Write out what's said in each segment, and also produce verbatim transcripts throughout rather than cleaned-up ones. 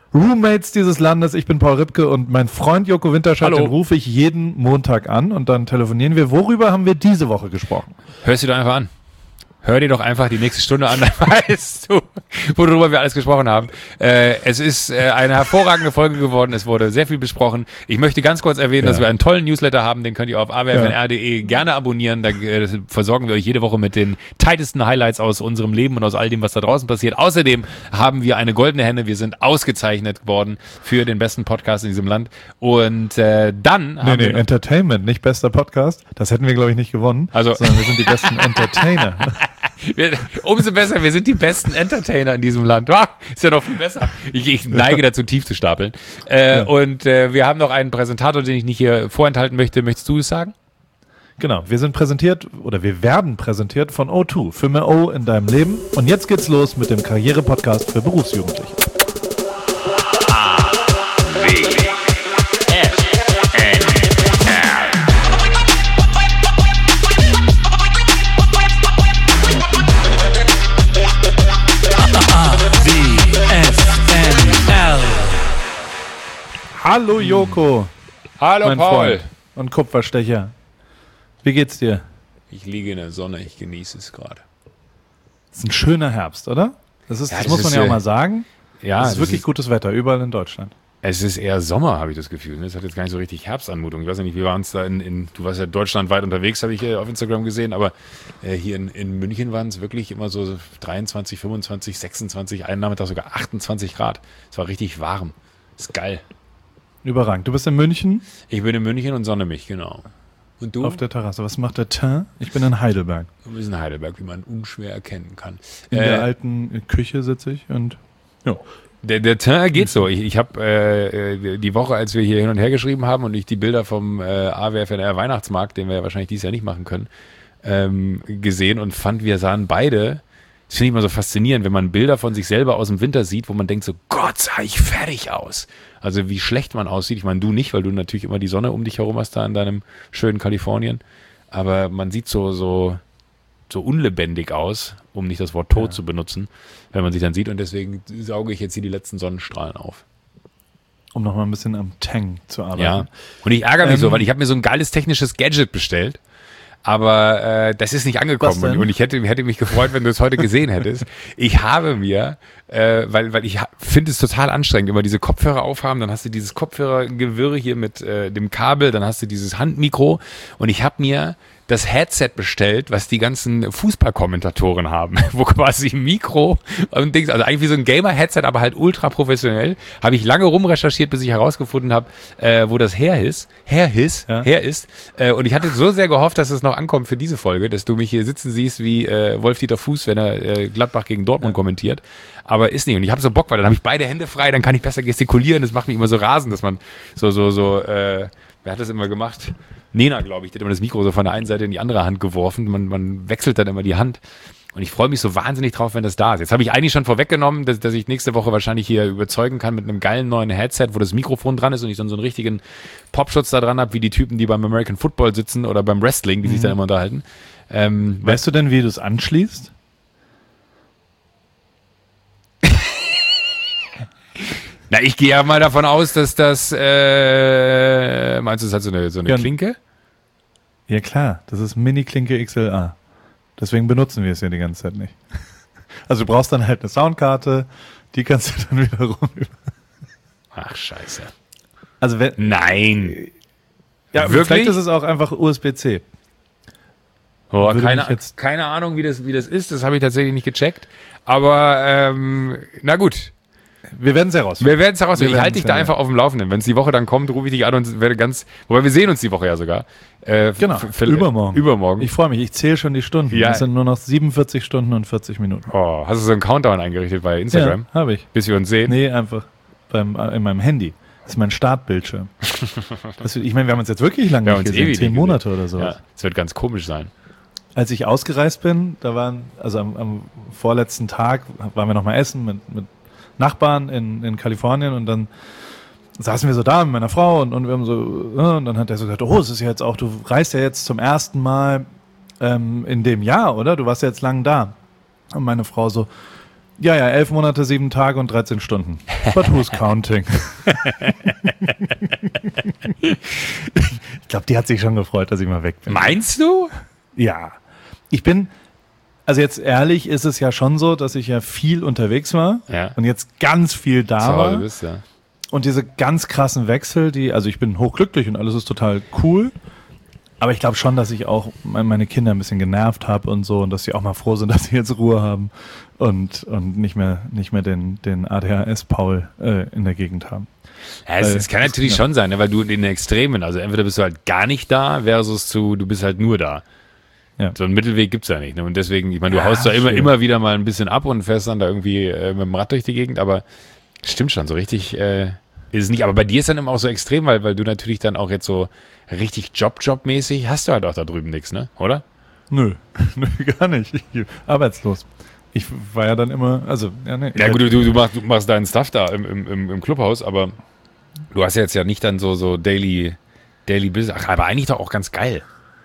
Roommates dieses Landes. Ich bin Paul Ripke und mein Freund Joko Winterscheid, den rufe ich jeden Montag an und dann telefonieren wir. Worüber haben wir diese Woche gesprochen? Hörst du doch einfach an. Hör dir doch einfach die nächste Stunde an, dann weißt du, worüber wir alles gesprochen haben. Äh, es ist äh, eine hervorragende Folge geworden, es wurde sehr viel besprochen. Ich möchte ganz kurz erwähnen, ja. dass wir einen tollen Newsletter haben, den könnt ihr auf a w f n r punkt d e ja. gerne abonnieren. Da äh, versorgen wir euch jede Woche mit den tightesten Highlights aus unserem Leben und aus all dem, was da draußen passiert. Außerdem haben wir eine goldene Henne, wir sind ausgezeichnet worden für den besten Podcast in diesem Land. Und äh, dann nee, haben nee, wir... Entertainment, nicht bester Podcast. Das hätten wir, glaube ich, nicht gewonnen, also, sondern wir sind die besten Entertainer. Wir, umso besser, wir sind die besten Entertainer in diesem Land. Oh, ist ja noch viel besser. Ich, ich neige dazu, tief zu stapeln. Äh, ja. Und äh, wir haben noch einen Präsentator, den ich nicht hier vorenthalten möchte. Möchtest du es sagen? Genau, wir sind präsentiert, oder wir werden präsentiert von O zwei, für mehr O in deinem Leben. Und jetzt geht's los mit dem Karriere-Podcast für Berufsjugendliche. Hallo Joko. Hallo mein Paul. Freund und Kupferstecher. Wie geht's dir? Ich liege in der Sonne, ich genieße es gerade. Es ist ein schöner Herbst, oder? Das, ist, ja, das, das muss man ist, ja auch mal sagen. Ja, es ist wirklich ist, gutes Wetter, überall in Deutschland. Es ist eher Sommer, habe ich das Gefühl. Es hat jetzt gar nicht so richtig Herbstanmutung. Ich weiß ja nicht, wir waren uns da in, in du warst ja deutschlandweit unterwegs, habe ich auf Instagram gesehen, aber äh, hier in, in München waren es wirklich immer so dreiundzwanzig, fünfundzwanzig, sechsundzwanzig, einen Nachmittag sogar achtundzwanzig Grad. Es war richtig warm. Ist geil. Überragend. Du bist in München? Ich bin in München und sonne mich, genau. Und du? Auf der Terrasse. Was macht der Teint? Ich bin in Heidelberg. Du bist in Heidelberg, wie man unschwer erkennen kann. In äh, der alten Küche sitze ich und ja. Der, der Teint geht so. Ich, ich habe äh, die Woche, als wir hier hin und her geschrieben haben und ich die Bilder vom äh, A W F N R Weihnachtsmarkt, den wir ja wahrscheinlich dieses Jahr nicht machen können, ähm, gesehen und fand, wir sahen beide, das finde ich immer so faszinierend, wenn man Bilder von sich selber aus dem Winter sieht, wo man denkt so, Gott, sah ich fertig aus. Also wie schlecht man aussieht. Ich meine, du nicht, weil du natürlich immer die Sonne um dich herum hast da in deinem schönen Kalifornien. Aber man sieht so, so, so unlebendig aus, um nicht das Wort tot ja. zu benutzen, wenn man sich dann sieht. Und deswegen sauge ich jetzt hier die letzten Sonnenstrahlen auf. Um nochmal ein bisschen am Tang zu arbeiten. Ja, und ich ärgere mich ähm, so, weil ich habe mir so ein geiles technisches Gadget bestellt. Aber äh, das ist nicht angekommen und, und ich hätte, hätte mich gefreut, wenn du es heute gesehen hättest. Ich habe mir, äh, weil, weil ich finde es total anstrengend, immer diese Kopfhörer aufhaben, dann hast du dieses Kopfhörergewirr hier mit äh, dem Kabel, dann hast du dieses Handmikro und ich habe mir das Headset bestellt, was die ganzen Fußballkommentatoren haben, wo quasi Mikro und Dings, also eigentlich wie so ein Gamer-Headset, aber halt ultra professionell. Habe ich lange rumrecherchiert, bis ich herausgefunden habe, äh, wo das her ist, her ist, ja. her ist. Äh, und ich hatte so sehr gehofft, dass es noch ankommt für diese Folge, dass du mich hier sitzen siehst wie äh, Wolf-Dieter Fuß, wenn er äh, Gladbach gegen Dortmund ja. kommentiert. Aber ist nicht. Und ich habe so Bock, weil dann habe ich beide Hände frei, dann kann ich besser gestikulieren. Das macht mich immer so rasend, dass man so, so, so, äh, wer hat das immer gemacht? Nena, glaube ich, die hat immer das Mikro so von der einen Seite in die andere Hand geworfen. Man, man wechselt dann immer die Hand. Und ich freue mich so wahnsinnig drauf, wenn das da ist. Jetzt habe ich eigentlich schon vorweggenommen, dass, dass ich nächste Woche wahrscheinlich hier überzeugen kann mit einem geilen neuen Headset, wo das Mikrofon dran ist und ich dann so einen richtigen Popschutz da dran habe, wie die Typen, die beim American Football sitzen oder beim Wrestling, die mhm. sich dann immer unterhalten. Ähm, weißt du denn, wie du es anschließt? Na, ich gehe ja mal davon aus, dass das, äh, meinst du, das hat so eine, so eine ja. Klinke? Ja klar, das ist Mini-Klinke X L A. Deswegen benutzen wir es ja die ganze Zeit nicht. Also du brauchst dann halt eine Soundkarte, die kannst du dann wieder rum. Ach, scheiße. Also wenn, Nein. Ja, wirklich? Vielleicht ist es auch einfach U S B C. Oh, keine, jetzt keine Ahnung, wie das, wie das ist, das habe ich tatsächlich nicht gecheckt. Aber, ähm, na gut. Wir werden es herausfinden. Wir werden es herausfinden. Ich halte dich da einfach auf dem Laufenden. Wenn es die Woche dann kommt, rufe ich dich an und werde ganz, wobei wir sehen uns die Woche ja sogar. Äh, genau, für, übermorgen. Übermorgen. Ich freue mich, ich zähle schon die Stunden. Ja. Das sind nur noch siebenundvierzig Stunden und vierzig Minuten. Oh, hast du so einen Countdown eingerichtet bei Instagram? Ja, habe ich. Bis wir uns sehen? Nee, einfach beim, in meinem Handy. Das ist mein Startbildschirm. Das, ich meine, wir haben uns jetzt wirklich lange nicht gesehen, zehn Monate oder so. Ja, das wird ganz komisch sein. Als ich ausgereist bin, da waren, also am, am vorletzten Tag waren wir noch mal essen mit, mit Nachbarn in, in Kalifornien und dann saßen wir so da mit meiner Frau und, und wir haben so, und dann hat er so gesagt, oh, es ist ja jetzt auch, du reist ja jetzt zum ersten Mal ähm, in dem Jahr, oder? Du warst ja jetzt lang da. Und meine Frau so, Ja, ja, elf Monate, sieben Tage und dreizehn Stunden. But who's counting? Ich glaube, die hat sich schon gefreut, dass ich mal weg bin. Meinst du? Ja. Ich bin, also jetzt ehrlich ist es ja schon so, dass ich ja viel unterwegs war ja. und jetzt ganz viel da Zu Hause war. bist, ja. Und diese ganz krassen Wechsel, die, also ich bin hochglücklich und alles ist total cool. Aber ich glaube schon, dass ich auch meine Kinder ein bisschen genervt habe und so und dass sie auch mal froh sind, dass sie jetzt Ruhe haben und, und nicht mehr, nicht mehr den, den A D H S-Paul äh, in der Gegend haben. Ja, es, weil, es kann natürlich ja. schon sein, ne, weil du in den Extremen, also entweder bist du halt gar nicht da versus zu, du bist halt nur da. Ja. So einen Mittelweg gibt's ja nicht. Ne? Und deswegen, ich meine, du ja, haust da immer, immer wieder mal ein bisschen ab und fährst dann da irgendwie äh, mit dem Rad durch die Gegend, aber stimmt schon, so richtig äh, ist es nicht. Aber bei dir ist dann immer auch so extrem, weil, weil du natürlich dann auch jetzt so richtig Job-Job-mäßig hast du halt auch da drüben nichts, ne? Oder? Nö, nö, gar nicht. Ich, arbeitslos. Ich war ja dann immer, also, ja, ne. Ja gut, du, du, machst, du machst deinen Stuff da im, im, im Clubhaus, aber du hast jetzt ja nicht dann so, so Daily, Daily Business. Ach, aber eigentlich doch auch ganz geil.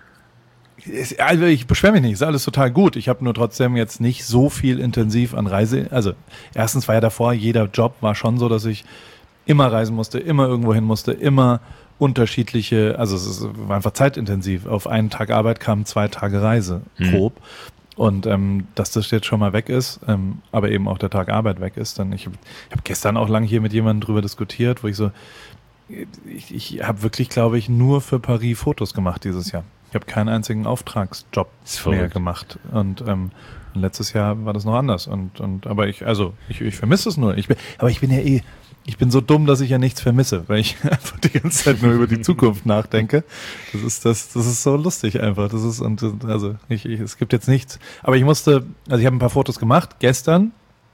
Also ich beschwere mich nicht, ist alles total gut. Ich habe nur trotzdem jetzt nicht so viel intensiv an Reise. Also erstens war ja davor, jeder Job war schon so, dass ich immer reisen musste, immer irgendwo hin musste, immer unterschiedliche, also es war einfach zeitintensiv. Auf einen Tag Arbeit kamen zwei Tage Reise, grob. Hm. Und ähm, dass das jetzt schon mal weg ist, ähm, aber eben auch der Tag Arbeit weg ist, dann ich habe ich hab gestern auch lange hier mit jemandem drüber diskutiert, wo ich so, ich, ich habe wirklich, glaube ich, nur für Paris Fotos gemacht dieses Jahr. Ich habe keinen einzigen Auftragsjob mehr gemacht. Und ähm, letztes Jahr war das noch anders. Und, und aber ich, also ich, ich vermisse es nur. Ich bin, aber ich bin ja eh, ich bin so dumm, dass ich ja nichts vermisse, weil ich einfach die ganze Zeit nur über die Zukunft nachdenke. Das ist das, das ist so lustig einfach. Das ist und also ich, ich es gibt jetzt nichts. Aber ich musste, also ich habe ein paar Fotos gemacht gestern.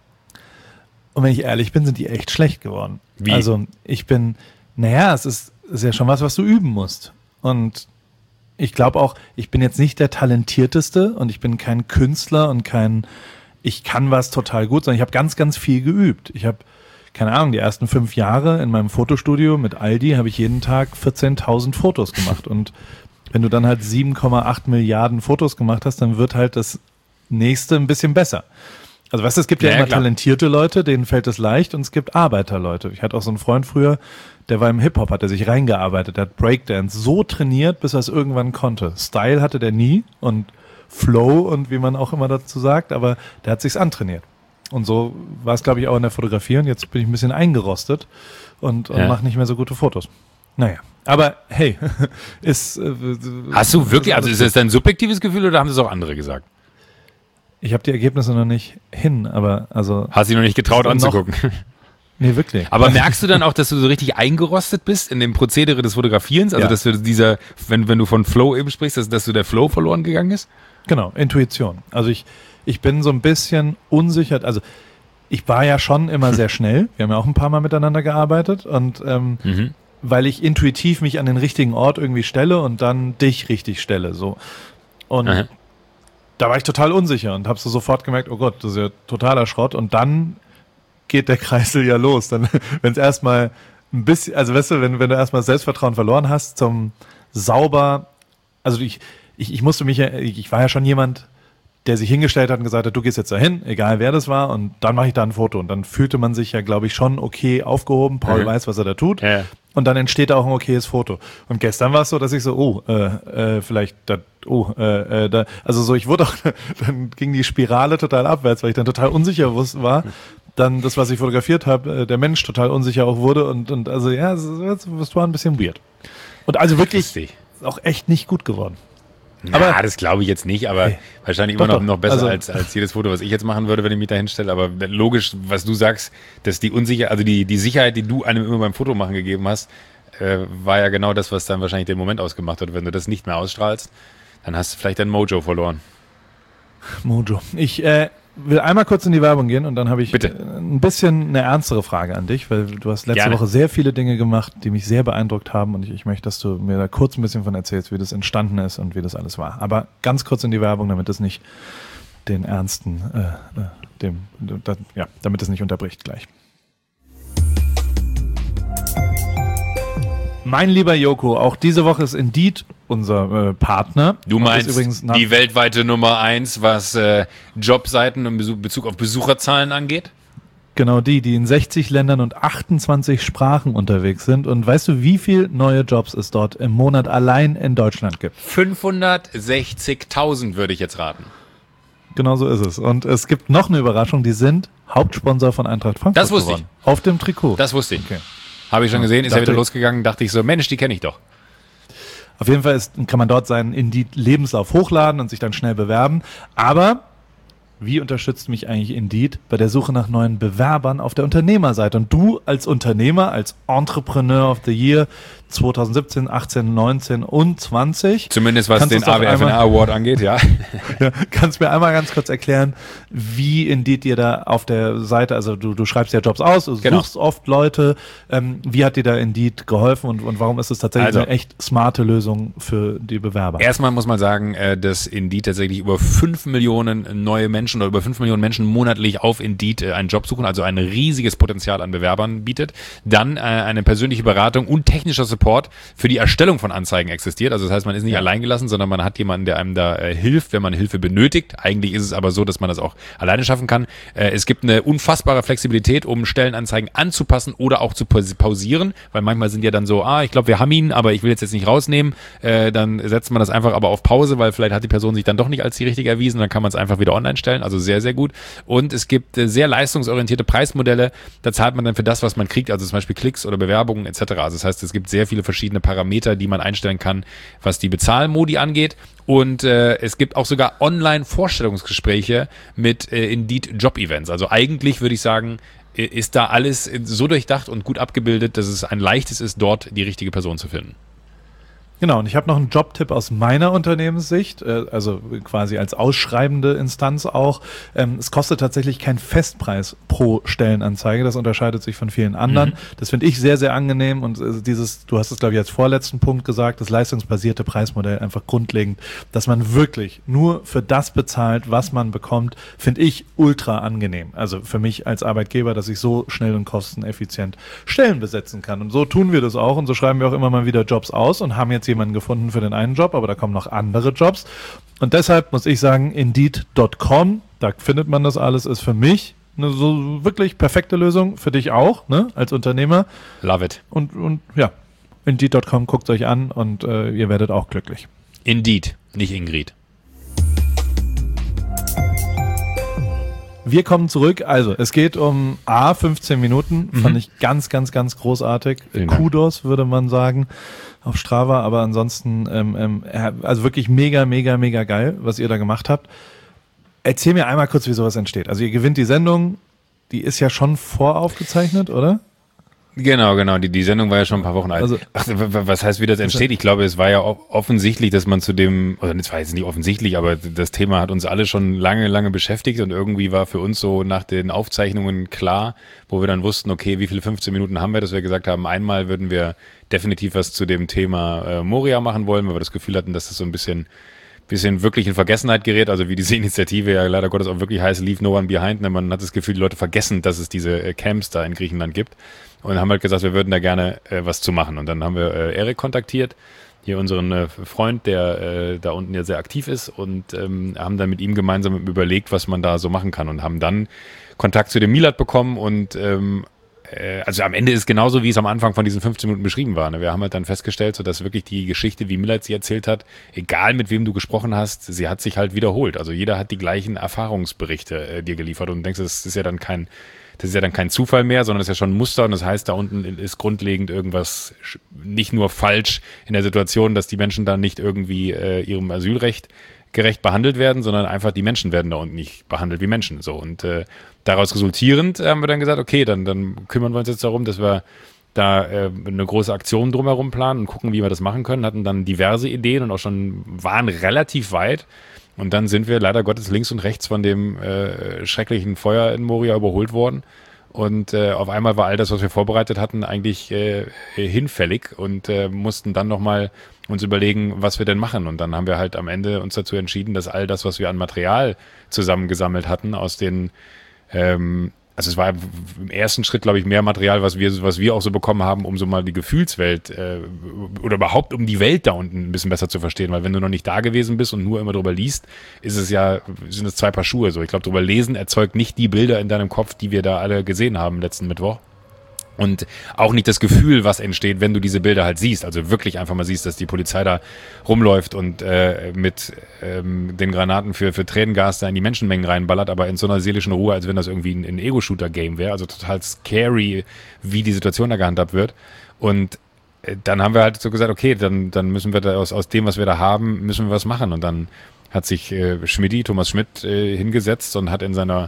Und wenn ich ehrlich bin, sind die echt schlecht geworden. Wie? Also ich bin, naja, es ist, ist ja schon was, was du üben musst. Und ich glaube auch, ich bin jetzt nicht der Talentierteste und ich bin kein Künstler und kein, ich kann was total gut, sondern ich habe ganz, ganz viel geübt. Ich habe, keine Ahnung, die ersten fünf Jahre in meinem Fotostudio mit Aldi habe ich jeden Tag vierzehntausend Fotos gemacht. Und wenn du dann halt sieben Komma acht Milliarden Fotos gemacht hast, dann wird halt das nächste ein bisschen besser. Also weißt du, es gibt ja, ja immer klar. talentierte Leute, denen fällt es leicht und es gibt Arbeiterleute. Ich hatte auch so einen Freund früher, der war im Hip-Hop, hat er sich reingearbeitet, der hat Breakdance so trainiert, bis er es irgendwann konnte. Style hatte der nie und Flow und wie man auch immer dazu sagt, aber der hat sich's antrainiert. Und so war es, glaube ich, auch in der Fotografie und jetzt bin ich ein bisschen eingerostet und, und ja. mache nicht mehr so gute Fotos. Naja, aber hey, ist... Äh, Hast du wirklich, also ist das dein subjektives Gefühl oder haben das auch andere gesagt? Ich habe die Ergebnisse noch nicht hin, aber also... Hast du dich noch nicht getraut anzugucken? Noch, nee, wirklich. Aber merkst du dann auch, dass du so richtig eingerostet bist in dem Prozedere des Fotografierens? Also, ja. dass du dieser, wenn, wenn du von Flow eben sprichst, dass, dass du der Flow verloren gegangen ist? Genau, Intuition. Also ich, ich bin so ein bisschen unsicher, also ich war ja schon immer sehr schnell. Wir haben ja auch ein paar Mal miteinander gearbeitet und ähm, mhm. weil ich intuitiv mich an den richtigen Ort irgendwie stelle und dann dich richtig stelle, so. Und Aha. da war ich total unsicher und habe so sofort gemerkt, oh Gott, das ist ja totaler Schrott. Und dann geht der Kreisel ja los. Dann, wenn es erstmal ein bisschen, also weißt du, wenn, wenn du erstmal Selbstvertrauen verloren hast, zum sauber, also ich, ich, ich musste mich ja, ich war ja schon jemand, der sich hingestellt hat und gesagt hat, du gehst jetzt dahin, egal wer das war, und dann mache ich da ein Foto. Und dann fühlte man sich ja, glaube ich, schon okay aufgehoben. Paul mhm. weiß, was er da tut. Ja. Und dann entsteht auch ein okayes Foto. Und gestern war es so, dass ich so, oh, äh, äh, vielleicht, da, oh, äh, äh, da, also so, ich wurde auch, dann ging die Spirale total abwärts, weil ich dann total unsicher war. Dann das, was ich fotografiert habe, äh, der Mensch total unsicher auch wurde. Und, und also ja, es, es war ein bisschen weird. Und also wirklich auch echt nicht gut geworden. Na, aber das glaube ich jetzt nicht, aber hey, wahrscheinlich immer noch, noch besser also, als, als jedes Foto, was ich jetzt machen würde, wenn ich mich da hinstelle. Aber logisch, was du sagst, dass die Unsicherheit, also die, die Sicherheit, die du einem immer beim Fotomachen gegeben hast, äh, war ja genau das, was dann wahrscheinlich den Moment ausgemacht hat. Wenn du das nicht mehr ausstrahlst, dann hast du vielleicht dein Mojo verloren. Mojo. Ich äh, will einmal kurz in die Werbung gehen und dann habe ich Bitte. ein bisschen eine ernstere Frage an dich, weil du hast letzte Gerne. Woche sehr viele Dinge gemacht, die mich sehr beeindruckt haben und ich, ich möchte, dass du mir da kurz ein bisschen von erzählst, wie das entstanden ist und wie das alles war. Aber ganz kurz in die Werbung, damit es nicht den ernsten, äh, dem, da, ja, damit es nicht unterbricht gleich. Mein lieber Joko, auch diese Woche ist Indeed unser äh, Partner. Du meinst übrigens die weltweite Nummer eins, was äh, Jobseiten in Besuch, Bezug auf Besucherzahlen angeht? Genau die, die in sechzig Ländern und achtundzwanzig Sprachen unterwegs sind. Und weißt du, wie viele neue Jobs es dort im Monat allein in Deutschland gibt? fünfhundertsechzigtausend würde ich jetzt raten. Genau so ist es. Und es gibt noch eine Überraschung, die sind Hauptsponsor von Eintracht Frankfurt Das wusste geworden. ich. Auf dem Trikot. Das wusste ich. Okay. Habe ich schon gesehen, ist ja wieder losgegangen, dachte ich so, Mensch, die kenne ich doch. Auf jeden Fall ist, kann man dort seinen Indeed-Lebenslauf hochladen und sich dann schnell bewerben. Aber wie unterstützt mich eigentlich Indeed bei der Suche nach neuen Bewerbern auf der Unternehmerseite? Und du als Unternehmer, als Entrepreneur of the Year zwanzig siebzehn, achtzehn, neunzehn und zwanzig. Zumindest was den A W F N R Award angeht, ja. ja. Kannst mir einmal ganz kurz erklären, wie Indeed dir da auf der Seite, also du, du schreibst ja Jobs aus, du genau. suchst oft Leute. Ähm, wie hat dir da Indeed geholfen und, und warum ist es tatsächlich also, eine echt smarte Lösung für die Bewerber? Erstmal muss man sagen, dass Indeed tatsächlich über fünf Millionen neue Menschen oder über fünf Millionen Menschen monatlich auf Indeed einen Job suchen, also ein riesiges Potenzial an Bewerbern bietet. Dann äh, eine persönliche Beratung und technischer Support für die Erstellung von Anzeigen existiert. Also das heißt, man ist nicht ja. alleingelassen, sondern man hat jemanden, der einem da äh, hilft, wenn man Hilfe benötigt. Eigentlich ist es aber so, dass man das auch alleine schaffen kann. Äh, es gibt eine unfassbare Flexibilität, um Stellenanzeigen anzupassen oder auch zu pausieren, weil manchmal sind ja dann so, ah, ich glaube, wir haben ihn, aber ich will jetzt jetzt nicht rausnehmen. Äh, dann setzt man das einfach aber auf Pause, weil vielleicht hat die Person sich dann doch nicht als die richtige erwiesen. Dann kann man es einfach wieder online stellen. Also sehr, sehr gut. Und es gibt äh, sehr leistungsorientierte Preismodelle. Da zahlt man dann für das, was man kriegt, also zum Beispiel Klicks oder Bewerbungen et cetera. Also das heißt, es gibt sehr viele verschiedene Parameter, die man einstellen kann, was die Bezahlmodi angeht. Und äh, es gibt auch sogar Online-Vorstellungsgespräche mit äh, Indeed Job-Events. Also eigentlich würde ich sagen, ist da alles so durchdacht und gut abgebildet, dass es ein leichtes ist, dort die richtige Person zu finden. Genau, und ich habe noch einen Jobtipp aus meiner Unternehmenssicht, äh, also quasi als ausschreibende Instanz auch. Ähm, es kostet tatsächlich keinen Festpreis pro Stellenanzeige, das unterscheidet sich von vielen anderen. Mhm. Das finde ich sehr, sehr angenehm und äh, dieses, du hast es glaube ich als vorletzten Punkt gesagt, das leistungsbasierte Preismodell einfach grundlegend, dass man wirklich nur für das bezahlt, was man bekommt, finde ich ultra angenehm. Also für mich als Arbeitgeber, dass ich so schnell und kosteneffizient Stellen besetzen kann. Und so tun wir das auch und so schreiben wir auch immer mal wieder Jobs aus und haben jetzt jemanden gefunden für den einen Job, aber da kommen noch andere Jobs. Und deshalb muss ich sagen, Indeed Punkt com, da findet man das alles, ist für mich eine so wirklich perfekte Lösung, für dich auch, ne, als Unternehmer. Love it. Und, und ja, Indeed Punkt com, guckt euch an und äh, ihr werdet auch glücklich. Indeed, nicht Ingrid. Wir kommen zurück. Also, es geht um A, fünfzehn Minuten. Mhm. Fand ich ganz, ganz, ganz großartig. Vielen Kudos, Dank. Würde man sagen, auf Strava. Aber ansonsten, ähm, ähm, also wirklich mega, mega, mega geil, was ihr da gemacht habt. Erzähl mir einmal kurz, wie sowas entsteht. Also, ihr gewinnt die Sendung. Die ist ja schon voraufgezeichnet, oder? Genau, genau. Die, die Sendung war ja schon ein paar Wochen alt. Also, Ach, was heißt, wie das entsteht? Ich glaube, es war ja offensichtlich, dass man zu dem, oder es war jetzt nicht offensichtlich, aber das Thema hat uns alle schon lange, lange beschäftigt und irgendwie war für uns so nach den Aufzeichnungen klar, wo wir dann wussten, okay, wie viele fünfzehn Minuten haben wir, dass wir gesagt haben, einmal würden wir definitiv was zu dem Thema äh, Moria machen wollen, weil wir das Gefühl hatten, dass das so ein bisschen bisschen wirklich in Vergessenheit gerät, also wie diese Initiative ja leider Gottes auch wirklich heißt, Leave No One Behind. Man hat das Gefühl, die Leute vergessen, dass es diese äh, Camps da in Griechenland gibt und haben halt gesagt, wir würden da gerne äh, was zu machen. Und dann haben wir äh, Erik kontaktiert, hier unseren äh, Freund, der äh, da unten ja sehr aktiv ist und ähm, haben dann mit ihm gemeinsam überlegt, was man da so machen kann und haben dann Kontakt zu dem Milad bekommen und ähm, also am Ende ist es genauso, wie es am Anfang von diesen fünfzehn Minuten beschrieben war. Wir haben halt dann festgestellt, so dass wirklich die Geschichte, wie Milad sie erzählt hat, egal mit wem du gesprochen hast, sie hat sich halt wiederholt. Also jeder hat die gleichen Erfahrungsberichte äh, dir geliefert und du denkst, das ist ja dann kein, das ist ja dann kein Zufall mehr, sondern das ist ja schon ein Muster und das heißt, da unten ist grundlegend irgendwas nicht nur falsch in der Situation, dass die Menschen da nicht irgendwie äh, ihrem Asylrecht gerecht behandelt werden, sondern einfach die Menschen werden da unten nicht behandelt wie Menschen. So und äh, daraus resultierend äh, haben wir dann gesagt, okay, dann, dann kümmern wir uns jetzt darum, dass wir da äh, eine große Aktion drumherum planen und gucken, wie wir das machen können. Hatten dann diverse Ideen und auch schon waren relativ weit. Und dann sind wir leider Gottes links und rechts von dem äh, schrecklichen Feuer in Moria überholt worden. Und äh, auf einmal war all das, was wir vorbereitet hatten, eigentlich äh, hinfällig und äh, mussten dann nochmal uns überlegen, was wir denn machen. Und dann haben wir halt am Ende uns dazu entschieden, dass all das, was wir an Material zusammengesammelt hatten aus den ähm, also es war im ersten Schritt, glaube ich, mehr Material, was wir, was wir auch so bekommen haben, um so mal die Gefühlswelt äh, oder überhaupt um die Welt da unten ein bisschen besser zu verstehen. Weil wenn du noch nicht da gewesen bist und nur immer drüber liest, ist es ja, sind es zwei Paar Schuhe. So, ich glaube, drüber lesen erzeugt nicht die Bilder in deinem Kopf, die wir da alle gesehen haben letzten Mittwoch. Und auch nicht das Gefühl, was entsteht, wenn du diese Bilder halt siehst. Also wirklich einfach mal siehst, dass die Polizei da rumläuft und äh, mit ähm, den Granaten für, für Tränengas da in die Menschenmengen reinballert, aber in so einer seelischen Ruhe, als wenn das irgendwie ein, ein Ego-Shooter-Game wäre. Also total scary, wie die Situation da gehandhabt wird. Und äh, dann haben wir halt so gesagt, okay, dann, dann müssen wir da aus, aus dem, was wir da haben, müssen wir was machen. Und dann hat sich äh, Schmidti, Thomas Schmidt, äh, hingesetzt und hat in seiner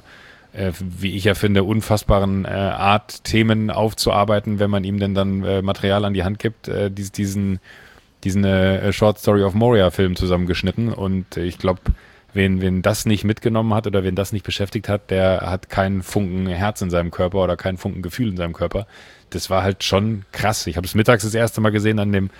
wie ich ja finde, unfassbaren äh, Art, Themen aufzuarbeiten, wenn man ihm denn dann äh, Material an die Hand gibt, äh, dies, diesen, diesen äh, Short Story of Moria Film zusammengeschnitten. Und ich glaube, wen, wen das nicht mitgenommen hat oder wen das nicht beschäftigt hat, der hat keinen Funken Herz in seinem Körper oder keinen Funken Gefühl in seinem Körper. Das war halt schon krass. Ich habe es mittags das erste Mal gesehen an dem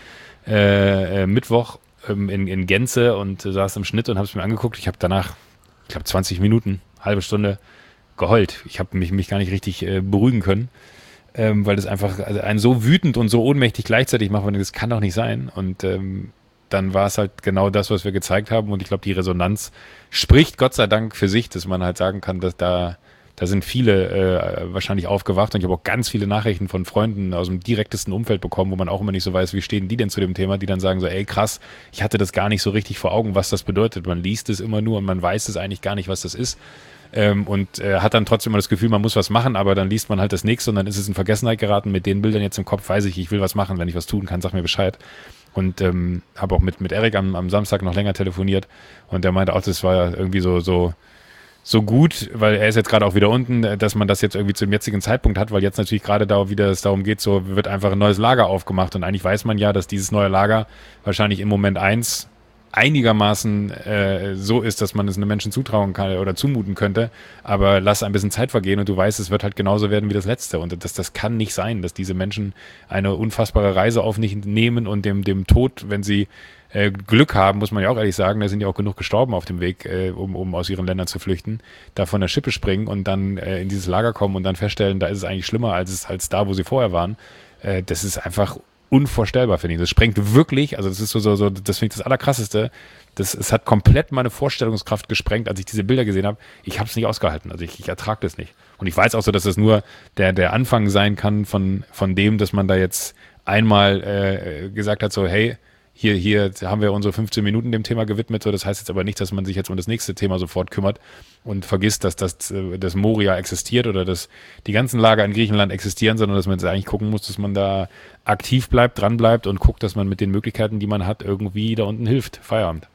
äh, äh, Mittwoch ähm, in, in Gänze und äh, saß im Schnitt und habe es mir angeguckt. Ich habe danach, ich glaube, zwanzig Minuten, halbe Stunde geheult. Ich habe mich, mich gar nicht richtig äh, beruhigen können, ähm, weil das einfach also einen so wütend und so ohnmächtig gleichzeitig macht, und das kann doch nicht sein. Und ähm, dann war es halt genau das, was wir gezeigt haben. Und ich glaube, die Resonanz spricht Gott sei Dank für sich, dass man halt sagen kann, dass da, da sind viele äh, wahrscheinlich aufgewacht. Und ich habe auch ganz viele Nachrichten von Freunden aus dem direktesten Umfeld bekommen, wo man auch immer nicht so weiß, wie stehen die denn zu dem Thema, die dann sagen so, ey krass, ich hatte das gar nicht so richtig vor Augen, was das bedeutet. Man liest es immer nur und man weiß es eigentlich gar nicht, was das ist. Ähm, und äh, hat dann trotzdem immer das Gefühl, man muss was machen, aber dann liest man halt das nächste und dann ist es in Vergessenheit geraten. Mit den Bildern jetzt im Kopf weiß ich, ich will was machen. Wenn ich was tun kann, sag mir Bescheid. Und ähm, habe auch mit, mit Erik am, am Samstag noch länger telefoniert und der meinte auch, das war irgendwie so, so, so gut, weil er ist jetzt gerade auch wieder unten, dass man das jetzt irgendwie zum jetzigen Zeitpunkt hat, weil jetzt natürlich gerade da wieder es darum geht, so wird einfach ein neues Lager aufgemacht und eigentlich weiß man ja, dass dieses neue Lager wahrscheinlich im Moment eins einigermaßen äh, so ist, dass man es einem Menschen zutrauen kann oder zumuten könnte, aber lass ein bisschen Zeit vergehen und du weißt, es wird halt genauso werden wie das letzte und das, das kann nicht sein, dass diese Menschen eine unfassbare Reise auf sich nehmen und dem, dem Tod, wenn sie äh, Glück haben, muss man ja auch ehrlich sagen, da sind ja auch genug gestorben auf dem Weg, äh, um, um aus ihren Ländern zu flüchten, da von der Schippe springen und dann äh, in dieses Lager kommen und dann feststellen, da ist es eigentlich schlimmer als es als da, wo sie vorher waren. Äh, das ist einfach unvorstellbar, finde ich. Das sprengt wirklich, also das ist so, so, so das finde ich das Allerkrasseste. Das, es hat komplett meine Vorstellungskraft gesprengt, als ich diese Bilder gesehen habe. Ich habe es nicht ausgehalten, also ich, ich ertrage das nicht. Und ich weiß auch so, dass das nur der, der Anfang sein kann von, von dem, dass man da jetzt einmal äh, gesagt hat, so hey, hier, hier haben wir unsere fünfzehn Minuten dem Thema gewidmet, so, das heißt jetzt aber nicht, dass man sich jetzt um das nächste Thema sofort kümmert und vergisst, dass das, das Moria existiert oder dass die ganzen Lager in Griechenland existieren, sondern dass man jetzt eigentlich gucken muss, dass man da aktiv bleibt, dran bleibt und guckt, dass man mit den Möglichkeiten, die man hat, irgendwie da unten hilft. Feierabend.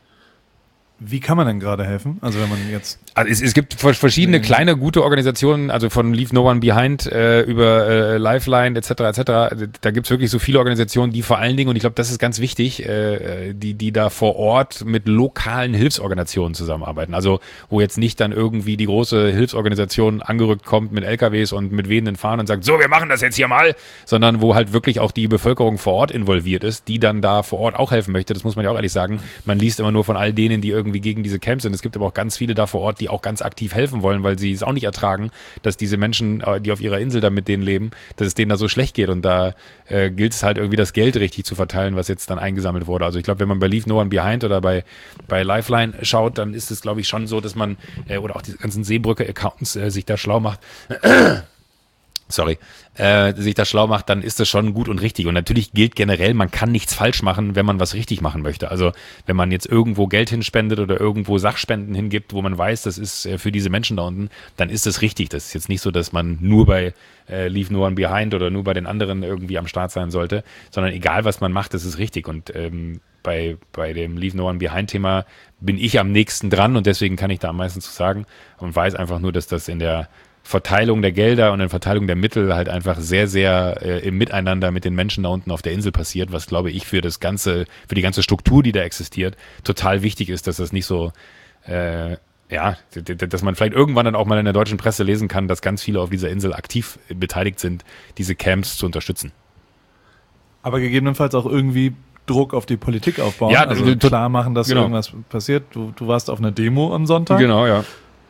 Wie kann man denn gerade helfen? Also wenn man jetzt... Also es, es gibt verschiedene kleine, gute Organisationen, also von Leave No One Behind äh, über äh, Lifeline et cetera et cetera. Da gibt's wirklich so viele Organisationen, die vor allen Dingen, und ich glaube, das ist ganz wichtig, äh, die die da vor Ort mit lokalen Hilfsorganisationen zusammenarbeiten. Also wo jetzt nicht dann irgendwie die große Hilfsorganisation angerückt kommt mit L K Ws und mit wehenden Fahnen und sagt, so, wir machen das jetzt hier mal, sondern wo halt wirklich auch die Bevölkerung vor Ort involviert ist, die dann da vor Ort auch helfen möchte. Das muss man ja auch ehrlich sagen. Man liest immer nur von all denen, die irgendwie gegen diese Camps sind. Es gibt aber auch ganz viele da vor Ort, die auch ganz aktiv helfen wollen, weil sie es auch nicht ertragen, dass diese Menschen, die auf ihrer Insel da mit denen leben, dass es denen da so schlecht geht und da äh, gilt es halt irgendwie das Geld richtig zu verteilen, was jetzt dann eingesammelt wurde. Also ich glaube, wenn man bei Leave No One Behind oder bei, bei Lifeline schaut, dann ist es glaube ich schon so, dass man, äh, oder auch die ganzen Seebrücke-Accounts äh, sich da schlau macht, sorry, äh, sich da schlau macht, dann ist das schon gut und richtig. Und natürlich gilt generell, man kann nichts falsch machen, wenn man was richtig machen möchte. Also wenn man jetzt irgendwo Geld hinspendet oder irgendwo Sachspenden hingibt, wo man weiß, das ist äh, für diese Menschen da unten, dann ist das richtig. Das ist jetzt nicht so, dass man nur bei äh, Leave No One Behind oder nur bei den anderen irgendwie am Start sein sollte, sondern egal, was man macht, das ist richtig. Und ähm, bei, bei dem Leave No One Behind Thema bin ich am nächsten dran und deswegen kann ich da am meisten zu sagen und weiß einfach nur, dass das in der Verteilung der Gelder und in Verteilung der Mittel halt einfach sehr, sehr äh, im Miteinander mit den Menschen da unten auf der Insel passiert, was glaube ich für das ganze, für die ganze Struktur, die da existiert, total wichtig ist, dass das nicht so, äh, ja, dass man vielleicht irgendwann dann auch mal in der deutschen Presse lesen kann, dass ganz viele auf dieser Insel aktiv beteiligt sind, diese Camps zu unterstützen. Aber gegebenenfalls auch irgendwie Druck auf die Politik aufbauen, ja, also klar machen, dass genau. irgendwas passiert. Du, du warst auf einer Demo am Sonntag. Genau, ja.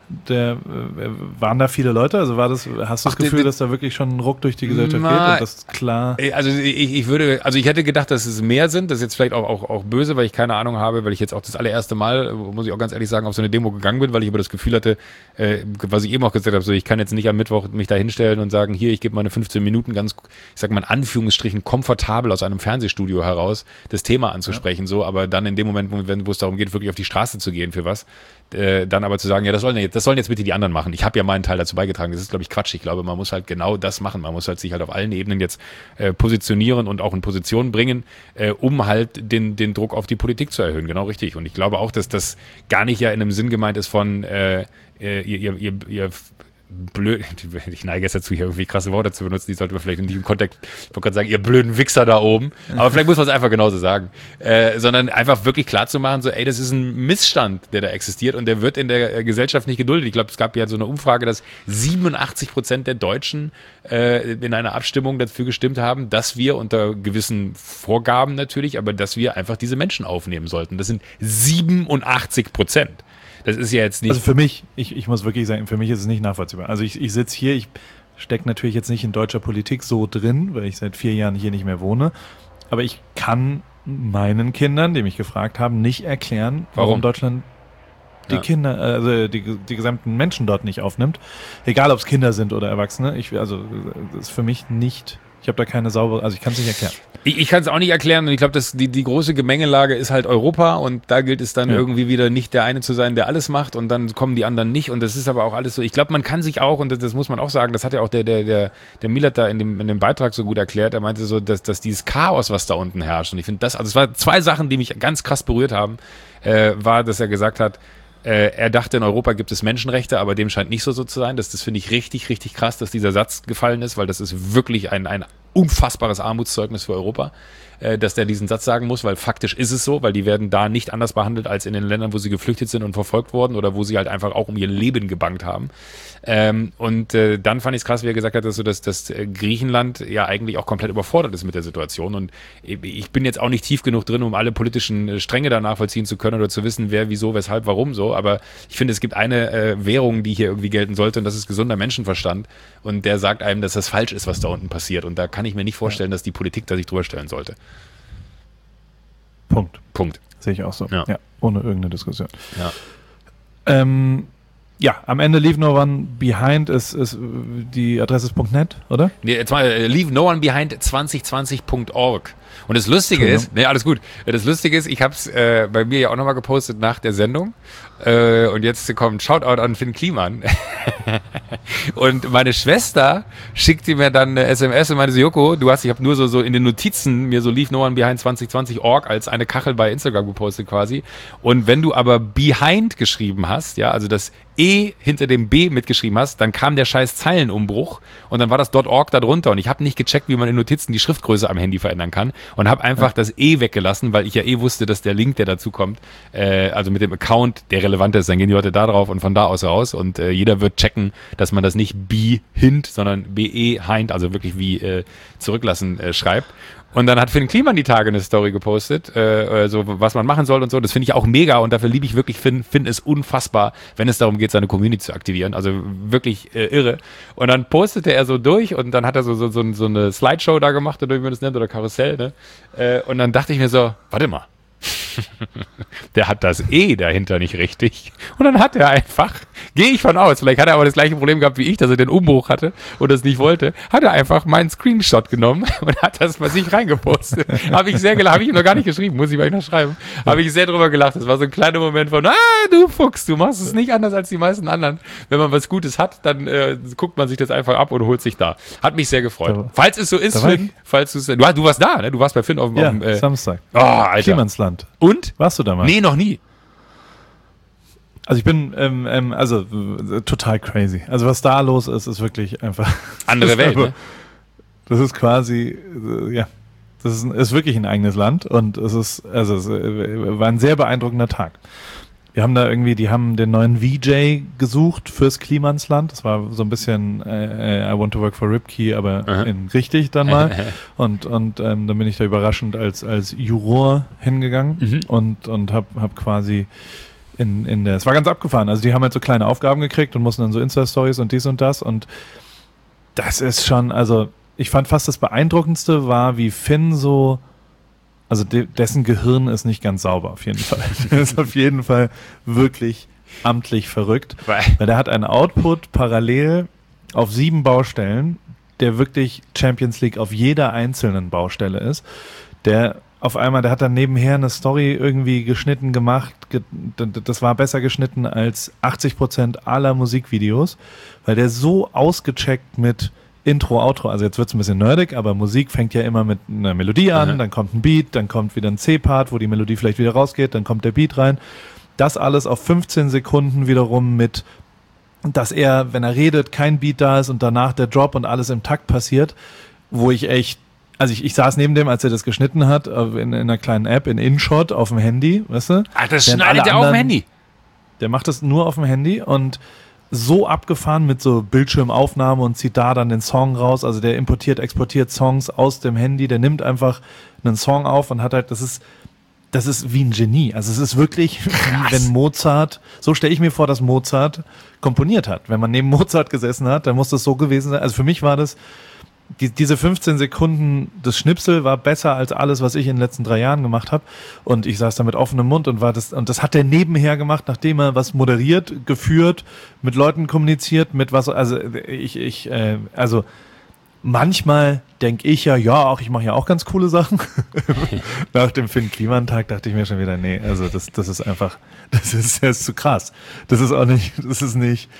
der, äh, waren da viele Leute? Also war das, hast du das Ach, Gefühl, dass da wirklich schon ein Ruck durch die Gesellschaft na, geht und das klar? Also ich, ich würde, also ich hätte gedacht, dass es mehr sind. Das ist jetzt vielleicht auch, auch, auch böse, weil ich keine Ahnung habe, weil ich jetzt auch das allererste Mal, muss ich auch ganz ehrlich sagen, auf so eine Demo gegangen bin, weil ich aber das Gefühl hatte, äh, was ich eben auch gesagt habe, so ich kann jetzt nicht am Mittwoch mich da hinstellen und sagen, hier, ich gebe meine fünfzehn Minuten ganz, ich sag mal in Anführungsstrichen, komfortabel aus einem Fernsehstudio heraus, das Thema anzusprechen, ja. so, aber dann in dem Moment, wo, wo es darum geht, wirklich auf die Straße zu gehen für was, äh, dann aber zu sagen, ja, das sollen jetzt, das sollen jetzt bitte die anderen machen. Ich habe ja meinen Teil dazu beigetragen. Das ist, glaube ich, Quatsch. Ich glaube, man muss halt genau das machen. Man muss halt sich halt auf allen Ebenen jetzt äh, positionieren und auch in Position bringen, äh, um halt den, den Druck auf die Politik zu erhöhen. Genau richtig. Und ich glaube auch, dass das gar nicht ja in einem Sinn gemeint ist von äh, ihr, ihr, ihr, ihr blöd, ich neige jetzt dazu, hier irgendwie krasse Worte zu benutzen, die sollte man vielleicht nicht im Kontext, ich wollte gerade sagen, ihr blöden Wichser da oben, aber vielleicht muss man es einfach genauso sagen, äh, sondern einfach wirklich klar zu machen, so, ey, das ist ein Missstand, der da existiert und der wird in der Gesellschaft nicht geduldet. Ich glaube, es gab ja so eine Umfrage, dass siebenundachtzig Prozent der Deutschen äh, in einer Abstimmung dafür gestimmt haben, dass wir unter gewissen Vorgaben natürlich, aber dass wir einfach diese Menschen aufnehmen sollten. Das sind siebenundachtzig Prozent. Das ist ja jetzt nicht. Also für mich, ich, ich muss wirklich sagen, für mich ist es nicht nachvollziehbar. Also ich, ich sitze hier, ich stecke natürlich jetzt nicht in deutscher Politik so drin, weil ich seit vier Jahren hier nicht mehr wohne. Aber ich kann meinen Kindern, die mich gefragt haben, nicht erklären, warum, warum Deutschland die ja. Kinder, also die, die gesamten Menschen dort nicht aufnimmt. Egal, ob es Kinder sind oder Erwachsene. Ich, also das ist für mich nicht. Ich habe da keine saubere, also ich kann es nicht erklären. Ich, ich kann es auch nicht erklären und ich glaube, dass die, die große Gemengelage ist halt Europa und da gilt es dann ja. irgendwie wieder nicht der eine zu sein, der alles macht und dann kommen die anderen nicht und das ist aber auch alles so. Ich glaube, man kann sich auch, und das, das muss man auch sagen, das hat ja auch der, der, der, der Milat da in dem, in dem Beitrag so gut erklärt, er meinte so, dass, dass dieses Chaos, was da unten herrscht und ich finde das, also es waren zwei Sachen, die mich ganz krass berührt haben, äh, war, dass er gesagt hat, Äh, er dachte, in Europa gibt es Menschenrechte, aber dem scheint nicht so, so zu sein. Das, das finde ich richtig, richtig krass, dass dieser Satz gefallen ist, weil das ist wirklich ein, ein unfassbares Armutszeugnis für Europa, äh, dass der diesen Satz sagen muss, weil faktisch ist es so, weil die werden da nicht anders behandelt als in den Ländern, wo sie geflüchtet sind und verfolgt wurden oder wo sie halt einfach auch um ihr Leben gebangt haben. Ähm, und äh, dann fand ich es krass, wie er gesagt hat, dass, so, dass, dass Griechenland ja eigentlich auch komplett überfordert ist mit der Situation und ich bin jetzt auch nicht tief genug drin, um alle politischen Stränge da nachvollziehen zu können oder zu wissen, wer, wieso, weshalb, warum so, aber ich finde, es gibt eine äh, Währung, die hier irgendwie gelten sollte und das ist gesunder Menschenverstand und der sagt einem, dass das falsch ist, was da unten passiert und da kann ich mir nicht vorstellen, dass die Politik da sich drüber stellen sollte. Punkt. Punkt. Sehe ich auch so. Ja. Ja, ohne irgendeine Diskussion. Ja. Ähm, Ja, am Ende Leave No One Behind ist, ist die Adresse ist .net, oder? Nee, jetzt mal äh, Leave No One Behind zwanzig zwanzig Punkt org. Und das Lustige ist, nee, alles gut. Das Lustige ist, ich habe es äh, bei mir ja auch nochmal gepostet nach der Sendung. Äh, und jetzt kommt Shoutout an Finn Kliman. Und meine Schwester schickte mir dann eine S M S und meinte so, Joko, du hast, ich habe nur so, so in den Notizen mir so Leave No One Behind zwanzig zwanzig Punkt org als eine Kachel bei Instagram gepostet quasi. Und wenn du aber Behind geschrieben hast, ja, also das E hinter dem B mitgeschrieben hast, dann kam der scheiß Zeilenumbruch und dann war das .org da drunter und ich habe nicht gecheckt, wie man in Notizen die Schriftgröße am Handy verändern kann und habe einfach ja. das E weggelassen, weil ich ja eh wusste, dass der Link, der dazu kommt, äh, also mit dem Account, der relevant ist, dann gehen die Leute da drauf und von da aus raus und äh, jeder wird checken, dass man das nicht Behind, sondern B-E-Hind, also wirklich wie äh, zurücklassen äh, schreibt. Und dann hat Finn Kliman die Tage eine Story gepostet, äh, so was man machen soll und so. Das finde ich auch mega und dafür liebe ich wirklich Finn. Finn ist unfassbar, wenn es darum geht, seine Community zu aktivieren. Also wirklich äh, irre. Und dann postete er so durch und dann hat er so, so, so, so eine Slideshow da gemacht, oder wie man das nennt, oder Karussell. Ne? Äh, und dann dachte ich mir so, warte mal. Der hat das E dahinter nicht richtig. Und dann hat er einfach, gehe ich von aus, vielleicht hat er aber das gleiche Problem gehabt wie ich, dass er den Umbruch hatte und das nicht wollte, hat er einfach meinen Screenshot genommen und hat das bei sich reingepostet. Habe ich sehr gelacht, habe ich ihm noch gar nicht geschrieben, muss ich mal noch schreiben. Habe ich sehr drüber gelacht. Das war so ein kleiner Moment von, ah, du Fuchs, du machst es nicht anders als die meisten anderen. Wenn man was Gutes hat, dann äh, guckt man sich das einfach ab und holt sich da. Hat mich sehr gefreut. Da, falls es so ist, Finn, falls du du, du warst da, ne? Du warst bei Finn auf dem, ja, auf dem äh, Samstag. Oh, Alter. Klimansland. Und? Warst du da mal? Nee, noch nie. Also ich bin, ähm, ähm, also äh, total crazy. Also was da los ist, ist wirklich einfach... Andere Welt, einfach, ne? Das ist quasi, äh, ja, das ist, ist wirklich ein eigenes Land und es ist, also es äh, war ein sehr beeindruckender Tag. Wir haben da irgendwie, die haben den neuen V J gesucht fürs Klimansland. Das war so ein bisschen äh, I want to work for Ripkey, aber Aha. in richtig dann mal. und und ähm, dann bin ich da überraschend als als Juror hingegangen mhm. und und hab hab quasi in, in der, es war ganz abgefahren. Also die haben halt so kleine Aufgaben gekriegt und mussten dann so Insta-Stories und dies und das und das ist schon, also ich fand fast das Beeindruckendste war, wie Finn so, also de, dessen Gehirn ist nicht ganz sauber auf jeden Fall. Der ist auf jeden Fall wirklich amtlich verrückt, weil der hat einen Output parallel auf sieben Baustellen, der wirklich Champions League auf jeder einzelnen Baustelle ist. Der auf einmal, der hat dann nebenher eine Story irgendwie geschnitten gemacht. Das war besser geschnitten als achtzig Prozent aller Musikvideos, weil der so ausgecheckt mit Intro, Outro, also jetzt wird's ein bisschen nerdig, aber Musik fängt ja immer mit einer Melodie an, mhm. dann kommt ein Beat, dann kommt wieder ein C-Part, wo die Melodie vielleicht wieder rausgeht, dann kommt der Beat rein. Das alles auf fünfzehn Sekunden wiederum mit, dass er, wenn er redet, kein Beat da ist und danach der Drop und alles im Takt passiert, wo ich echt Also ich, ich saß neben dem, als er das geschnitten hat, in, in einer kleinen App, in InShot auf dem Handy, weißt du? Ach, das schneidet er auf dem Handy? Der macht das nur auf dem Handy und so abgefahren mit so Bildschirmaufnahme und zieht da dann den Song raus. Also der importiert, exportiert Songs aus dem Handy, der nimmt einfach einen Song auf und hat halt, das ist, das ist wie ein Genie. Also es ist wirklich, wie wenn Mozart, so stelle ich mir vor, dass Mozart komponiert hat. Wenn man neben Mozart gesessen hat, dann muss das so gewesen sein. Also für mich war das, Die, diese fünfzehn Sekunden, das Schnipsel war besser als alles, was ich in den letzten drei Jahren gemacht habe. Und ich saß da mit offenem Mund und war das, und das hat er nebenher gemacht, nachdem er was moderiert, geführt, mit Leuten kommuniziert, mit was, also ich, ich, äh, also manchmal denke ich ja, ja, auch ich mache ja auch ganz coole Sachen. Nach dem Finn Kliman-Tag dachte ich mir schon wieder, nee, also das, das ist einfach, das ist, das ist zu krass. Das ist auch nicht, das ist nicht,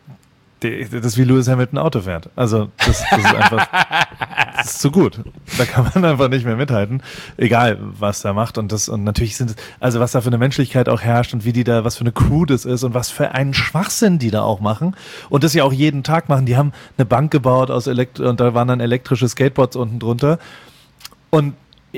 das ist wie Lewis Hamilton Auto fährt. Also das, das ist einfach, das ist zu gut. Da kann man einfach nicht mehr mithalten, egal was er macht. Und das und natürlich sind es, also was da für eine Menschlichkeit auch herrscht und wie die da, was für eine Crew das ist und was für einen Schwachsinn die da auch machen und das ja auch jeden Tag machen. Die haben eine Bank gebaut aus Elektro und da waren dann elektrische Skateboards unten drunter und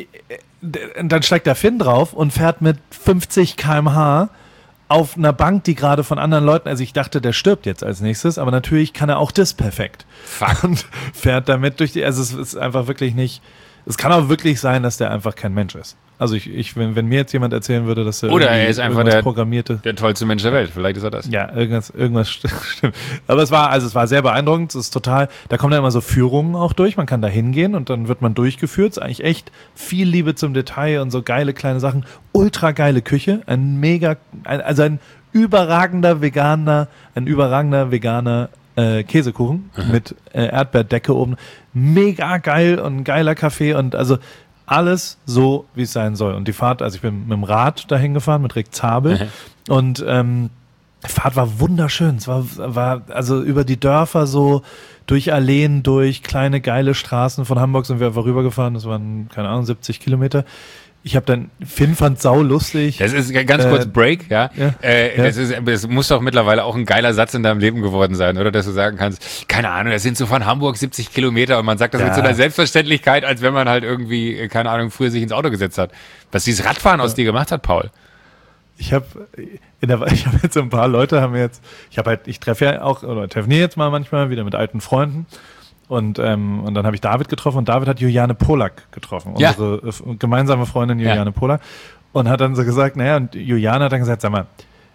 dann steigt der Finn drauf und fährt mit fünfzig Kilometer pro Stunde auf einer Bank, die gerade von anderen Leuten, also ich dachte, der stirbt jetzt als nächstes, aber natürlich kann er auch das perfekt. Fuck. Und fährt damit durch die, also es ist einfach wirklich nicht, es kann auch wirklich sein, dass der einfach kein Mensch ist. Also ich, ich wenn, wenn mir jetzt jemand erzählen würde, dass er Oder er ist einfach der, programmierte, der tollste Mensch der Welt, vielleicht ist er das. Ja, irgendwas, irgendwas stimmt. Aber es war, also es war sehr beeindruckend, es ist total, da kommen dann immer so Führungen auch durch, man kann da hingehen und dann wird man durchgeführt, es ist eigentlich echt viel Liebe zum Detail und so geile kleine Sachen, ultra geile Küche, ein mega, ein, also ein überragender veganer, ein überragender veganer äh, Käsekuchen mhm. mit äh, Erdbeerdecke oben, mega geil und ein geiler Kaffee und also alles so, wie es sein soll. Und die Fahrt, also ich bin mit dem Rad dahin gefahren, mit Rick Zabel. Mhm. Und ähm, die Fahrt war wunderschön. Es war, war also über die Dörfer so, durch Alleen, durch kleine geile Straßen von Hamburg sind wir einfach rübergefahren. Das waren, keine Ahnung, siebzig Kilometer. Ich habe dann, Finn fand sau lustig. Das ist ganz kurz äh, Break, ja. ja, äh, ja. Das, ist, das muss doch mittlerweile auch ein geiler Satz in deinem Leben geworden sein, oder? Dass du sagen kannst, keine Ahnung, das sind so von Hamburg siebzig Kilometer und man sagt das ja. mit so einer Selbstverständlichkeit, als wenn man halt irgendwie, keine Ahnung, früher sich ins Auto gesetzt hat. Was dieses Radfahren ja. aus dir gemacht hat, Paul. Ich habe in der, ich habe jetzt so ein paar Leute haben jetzt, ich habe halt, ich treffe ja auch, oder telefoniere jetzt mal manchmal wieder mit alten Freunden. Und, ähm, und dann habe ich David getroffen und David hat Juliane Polak getroffen, ja. unsere äh, gemeinsame Freundin Juliane ja. Polak. Und hat dann so gesagt, naja, und Juliane hat dann gesagt, sag mal,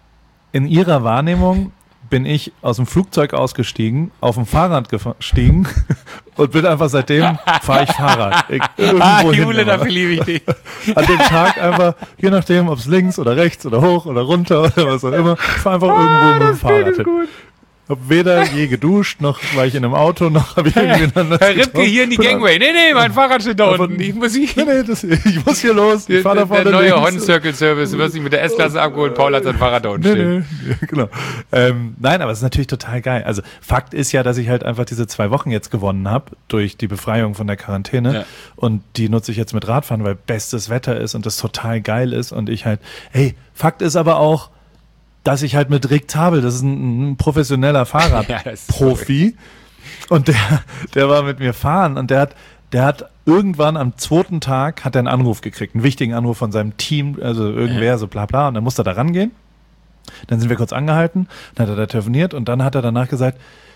in ihrer Wahrnehmung bin ich aus dem Flugzeug ausgestiegen, auf dem Fahrrad gestiegen und bin einfach seitdem fahre ich Fahrrad. Ich, ah, Jule, dafür liebe ich dich. An dem Tag einfach, je nachdem, ob es links oder rechts oder hoch oder runter oder was auch immer, ich fahre einfach ah, irgendwo mit dem Fahrrad hin. Gut. Hab weder je geduscht, noch war ich in einem Auto, noch habe ich irgendwie anders Herr Ripke, hier in die Gangway. Nee, nee, mein Fahrrad steht da unten. Ich muss hier. Nee, nee, das, ich muss hier los. Ich fahr da vorne der neue Hon Circle Service. Du wirst dich mit der S-Klasse abgeholt. Paul hat sein Fahrrad da unten nee, stehen. Nee, ja, genau. Ähm, nein, aber es ist natürlich total geil. Also Fakt ist ja, dass ich halt einfach diese zwei Wochen jetzt gewonnen habe durch die Befreiung von der Quarantäne. Ja. Und die nutze ich jetzt mit Radfahren, weil bestes Wetter ist und das total geil ist. Und ich halt, hey, Fakt ist aber auch, dass ich halt mit Rick Zabel, das ist ein, ein professioneller Fahrradprofi, ja, und der, der war mit mir fahren und der hat, der hat irgendwann am zweiten Tag hat er einen Anruf gekriegt, einen wichtigen Anruf von seinem Team, also irgendwer, ja. so bla bla, und dann musste er da rangehen. Dann sind wir kurz angehalten, dann hat er da telefoniert und dann hat er danach gesagt,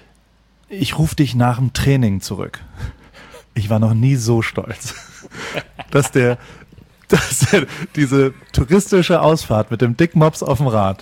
ich rufe dich nach dem Training zurück. Ich war noch nie so stolz, dass der Das, diese touristische Ausfahrt mit dem Dickmops auf dem Rad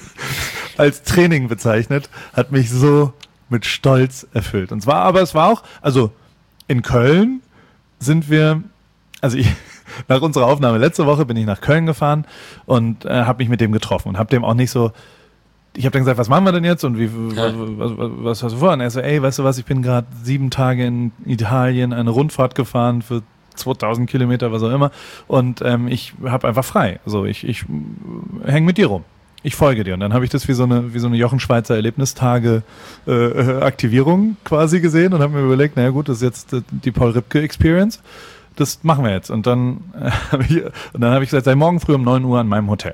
als Training bezeichnet, hat mich so mit Stolz erfüllt. Und zwar, aber es war auch, also in Köln sind wir, also ich, nach unserer Aufnahme letzte Woche bin ich nach Köln gefahren und äh, habe mich mit dem getroffen und habe dem auch nicht so, ich habe dann gesagt, was machen wir denn jetzt und wie, ja. was, was, was hast du vor? Und er so, ey, weißt du was, ich bin gerade sieben Tage in Italien eine Rundfahrt gefahren für zweitausend Kilometer, was auch immer und ähm, ich habe einfach frei. Also ich, ich hänge mit dir rum. Ich folge dir. Und dann habe ich das wie so eine, wie so eine Jochen Schweizer Erlebnistage äh, Aktivierung quasi gesehen und habe mir überlegt, naja gut, das ist jetzt die Paul Ripke Experience. Das machen wir jetzt. Und dann äh, habe ich, und dann habe ich gesagt, sei morgen früh um neun Uhr an meinem Hotel.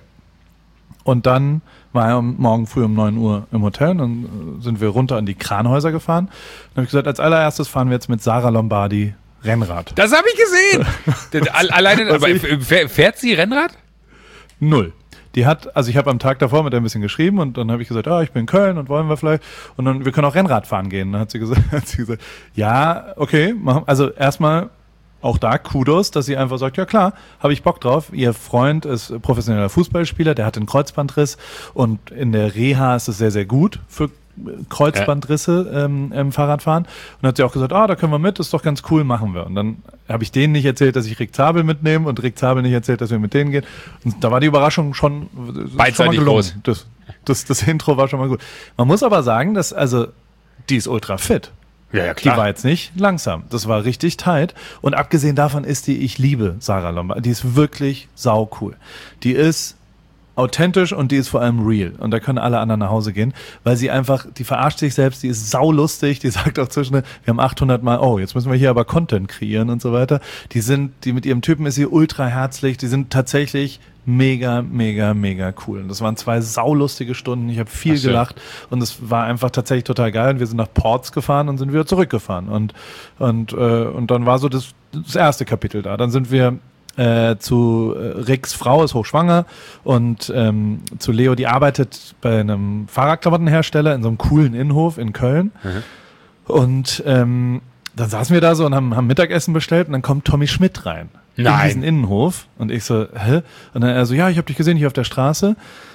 Und dann war er morgen früh um neun Uhr im Hotel und dann sind wir runter an die Kranhäuser gefahren. Dann habe ich gesagt, als allererstes fahren wir jetzt mit Sarah Lombardi Rennrad. Das habe ich gesehen. Alleine, aber fährt sie Rennrad? Null. Die hat, also ich habe am Tag davor mit ihr ein bisschen geschrieben und dann habe ich gesagt, ah, ich bin in Köln und wollen wir vielleicht und dann, wir können auch Rennrad fahren gehen. Dann hat sie gesagt, hat sie gesagt ja, okay, machen. Also erstmal auch da Kudos, dass sie einfach sagt, ja klar, habe ich Bock drauf. Ihr Freund ist professioneller Fußballspieler, der hat einen Kreuzbandriss und in der Reha ist es sehr, sehr gut für Kreuzbandrisse ja. ähm, im Fahrradfahren. Und dann hat sie auch gesagt, ah, da können wir mit, ist doch ganz cool, machen wir. Und dann habe ich denen nicht erzählt, dass ich Rick Zabel mitnehme und Rick Zabel nicht erzählt, dass wir mit denen gehen. Und da war die Überraschung schon, beidseitig groß. Das, das, das Intro war schon mal gut. Man muss aber sagen, dass, also, die ist ultra fit. Ja, ja, klar. Die war jetzt nicht langsam. Das war richtig tight. Und abgesehen davon ist die, ich liebe Sarah Lombardi. Die ist wirklich sau cool. Die ist authentisch und die ist vor allem real. Und da können alle anderen nach Hause gehen, weil sie einfach, die verarscht sich selbst, die ist saulustig, die sagt auch zwischen, wir haben achthundert Mal, oh, jetzt müssen wir hier aber Content kreieren und so weiter. Die sind, die mit ihrem Typen ist sie ultra herzlich, die sind tatsächlich mega, mega, mega cool. Und das waren zwei saulustige Stunden, ich habe viel gelacht und es war einfach tatsächlich total geil. Und wir sind nach Ports gefahren und sind wieder zurückgefahren. Und, und, äh, und dann war so das, das erste Kapitel da. Dann sind wir Äh, zu äh, Ricks Frau ist hochschwanger und ähm, zu Leo, die arbeitet bei einem Fahrradklamottenhersteller in so einem coolen Innenhof in Köln. Mhm. Und ähm, dann saßen wir da so und haben, haben Mittagessen bestellt und dann kommt Tommy Schmidt rein. Nein. In diesen Innenhof. Und ich so, hä? Und dann er so, ja, ich habe dich gesehen hier auf der Straße.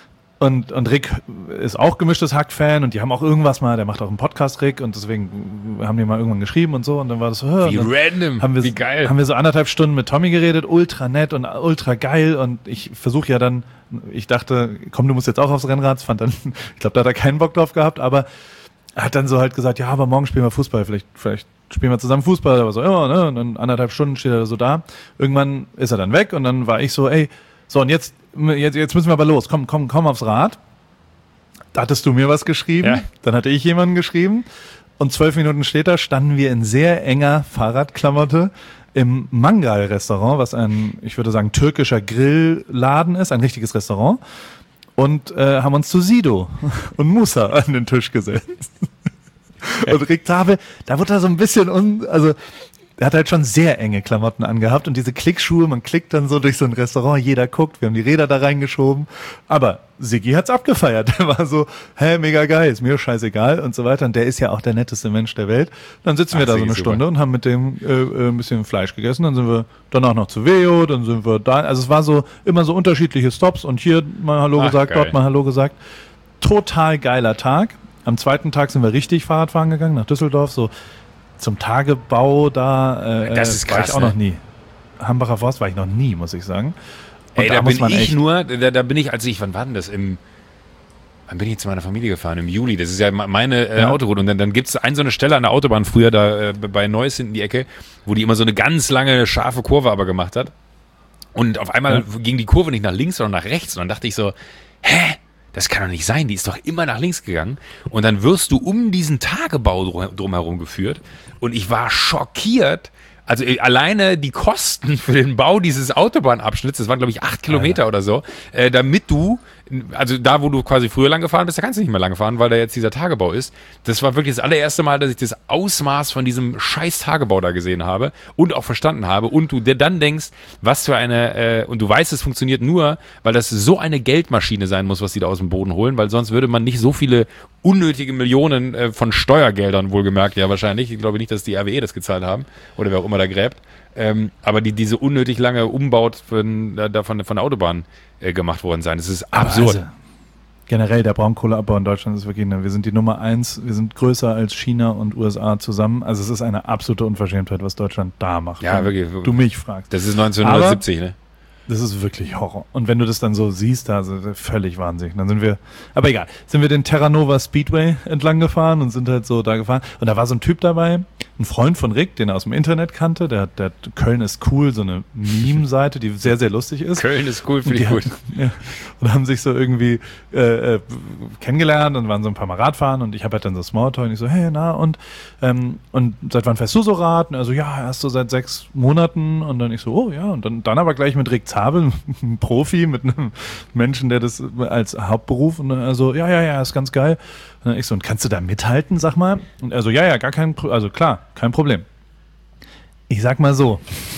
Und, und Rick ist auch gemischtes Hack-Fan und die haben auch irgendwas mal, der macht auch einen Podcast, Rick, und deswegen haben die mal irgendwann geschrieben und so und dann war das so, hör, wie random, haben wir, wie geil. Haben wir so anderthalb Stunden mit Tommy geredet, ultra nett und ultra geil und ich versuche ja dann, ich dachte, komm, du musst jetzt auch aufs Rennrad, fand dann, ich glaube, da hat er keinen Bock drauf gehabt, aber er hat dann so halt gesagt, ja, aber morgen spielen wir Fußball, vielleicht, vielleicht spielen wir zusammen Fußball, aber so immer, ne, und dann anderthalb Stunden steht er so da, irgendwann ist er dann weg und dann war ich so, ey, so und jetzt Jetzt, jetzt müssen wir aber los. Komm, komm, komm aufs Rad. Da hattest du mir was geschrieben. Ja. Dann hatte ich jemanden geschrieben. Und zwölf Minuten später standen wir in sehr enger Fahrradklamotte im Mangal-Restaurant, was ein, ich würde sagen, türkischer Grillladen ist, ein richtiges Restaurant. Und äh, haben uns zu Sido und Musa an den Tisch gesetzt. Und Rick Zabel, da wurde er so ein bisschen, un, also er hat halt schon sehr enge Klamotten angehabt und diese Klickschuhe, man klickt dann so durch so ein Restaurant, jeder guckt, wir haben die Räder da reingeschoben, aber Siggi hat's abgefeiert, der war so, hä, mega geil, ist mir scheißegal und so weiter und der ist ja auch der netteste Mensch der Welt. Und dann sitzen Ach, wir da so eine Stunde super. Und haben mit dem äh, ein bisschen Fleisch gegessen, dann sind wir danach noch zu Veo, dann sind wir da, also es war so immer so unterschiedliche Stops und hier mal Hallo Ach, gesagt, geil. Dort mal Hallo gesagt. Total geiler Tag. Am zweiten Tag sind wir richtig Fahrradfahren gegangen nach Düsseldorf, so zum Tagebau da äh, das ist krass, war ich auch ne? noch nie. Hambacher Forst war ich noch nie, muss ich sagen. Und Ey, da, da bin ich echt nur, da, da bin ich, als ich, wann war denn das? Im, wann bin ich zu meiner Familie gefahren? Im Juli. Das ist ja meine äh, ja. Autoroute. Und dann, dann gibt es ein, so eine Stelle an der Autobahn früher, da äh, bei Neuss hinten die Ecke, wo die immer so eine ganz lange, scharfe Kurve aber gemacht hat. Und auf einmal ja. ging die Kurve nicht nach links, sondern nach rechts. Und dann dachte ich so, hä? Das kann doch nicht sein, die ist doch immer nach links gegangen. Und dann wirst du um diesen Tagebau drumherum geführt. Und ich war schockiert. Also alleine die Kosten für den Bau dieses Autobahnabschnitts, das waren glaube ich acht Kilometer oder so, äh, damit du, also da wo du quasi früher lang gefahren bist, da kannst du nicht mehr lang fahren, weil da jetzt dieser Tagebau ist. Das war wirklich das allererste Mal, dass ich das Ausmaß von diesem scheiß Tagebau da gesehen habe und auch verstanden habe und du dir dann denkst, was für eine, äh, und du weißt, es funktioniert nur, weil das so eine Geldmaschine sein muss, was die da aus dem Boden holen, weil sonst würde man nicht so viele unnötige Millionen äh, von Steuergeldern wohlgemerkt, ja wahrscheinlich, ich glaube nicht, dass die R W E das gezahlt haben oder wer auch immer da gräbt, ähm, aber die diese unnötig lange Umbauten da von, von der Autobahn äh, gemacht worden sein. Das ist absurd. Also, generell der Braunkohleabbau in Deutschland ist wirklich, ne, wir sind die Nummer eins, wir sind größer als China und U S A zusammen. Also es ist eine absolute Unverschämtheit, was Deutschland da macht. Ja, wirklich. Du mich fragst. Das ist neunzehnhundertsiebzig, aber, ne? Das ist wirklich Horror. Und wenn du das dann so siehst, da also völlig wahnsinnig. Dann sind wir, aber egal, sind wir den Terranova Speedway entlang gefahren und sind halt so da gefahren. Und da war so ein Typ dabei, ein Freund von Rick, den er aus dem Internet kannte. Der, der Köln ist cool, so eine Meme-Seite, die sehr, sehr lustig ist. Köln ist cool, finde ich gut. Ja, und haben sich so irgendwie äh, äh, kennengelernt und waren so ein paar Mal Radfahren und ich habe halt dann so Smalltalk und ich so, hey, na und ähm, und seit wann fährst du so Rad? Und er so, ja, erst so seit sechs Monaten. Und dann ich so, oh ja. Und dann, dann aber gleich mit Rick Zabel, ein Profi, mit einem Menschen, der das als Hauptberuf, und er so, ja, ja, ja, ist ganz geil. Und dann ich so, und kannst du da mithalten, sag mal? Und er so, ja, ja, gar kein, Pro- also klar, kein Problem. Ich sag mal so,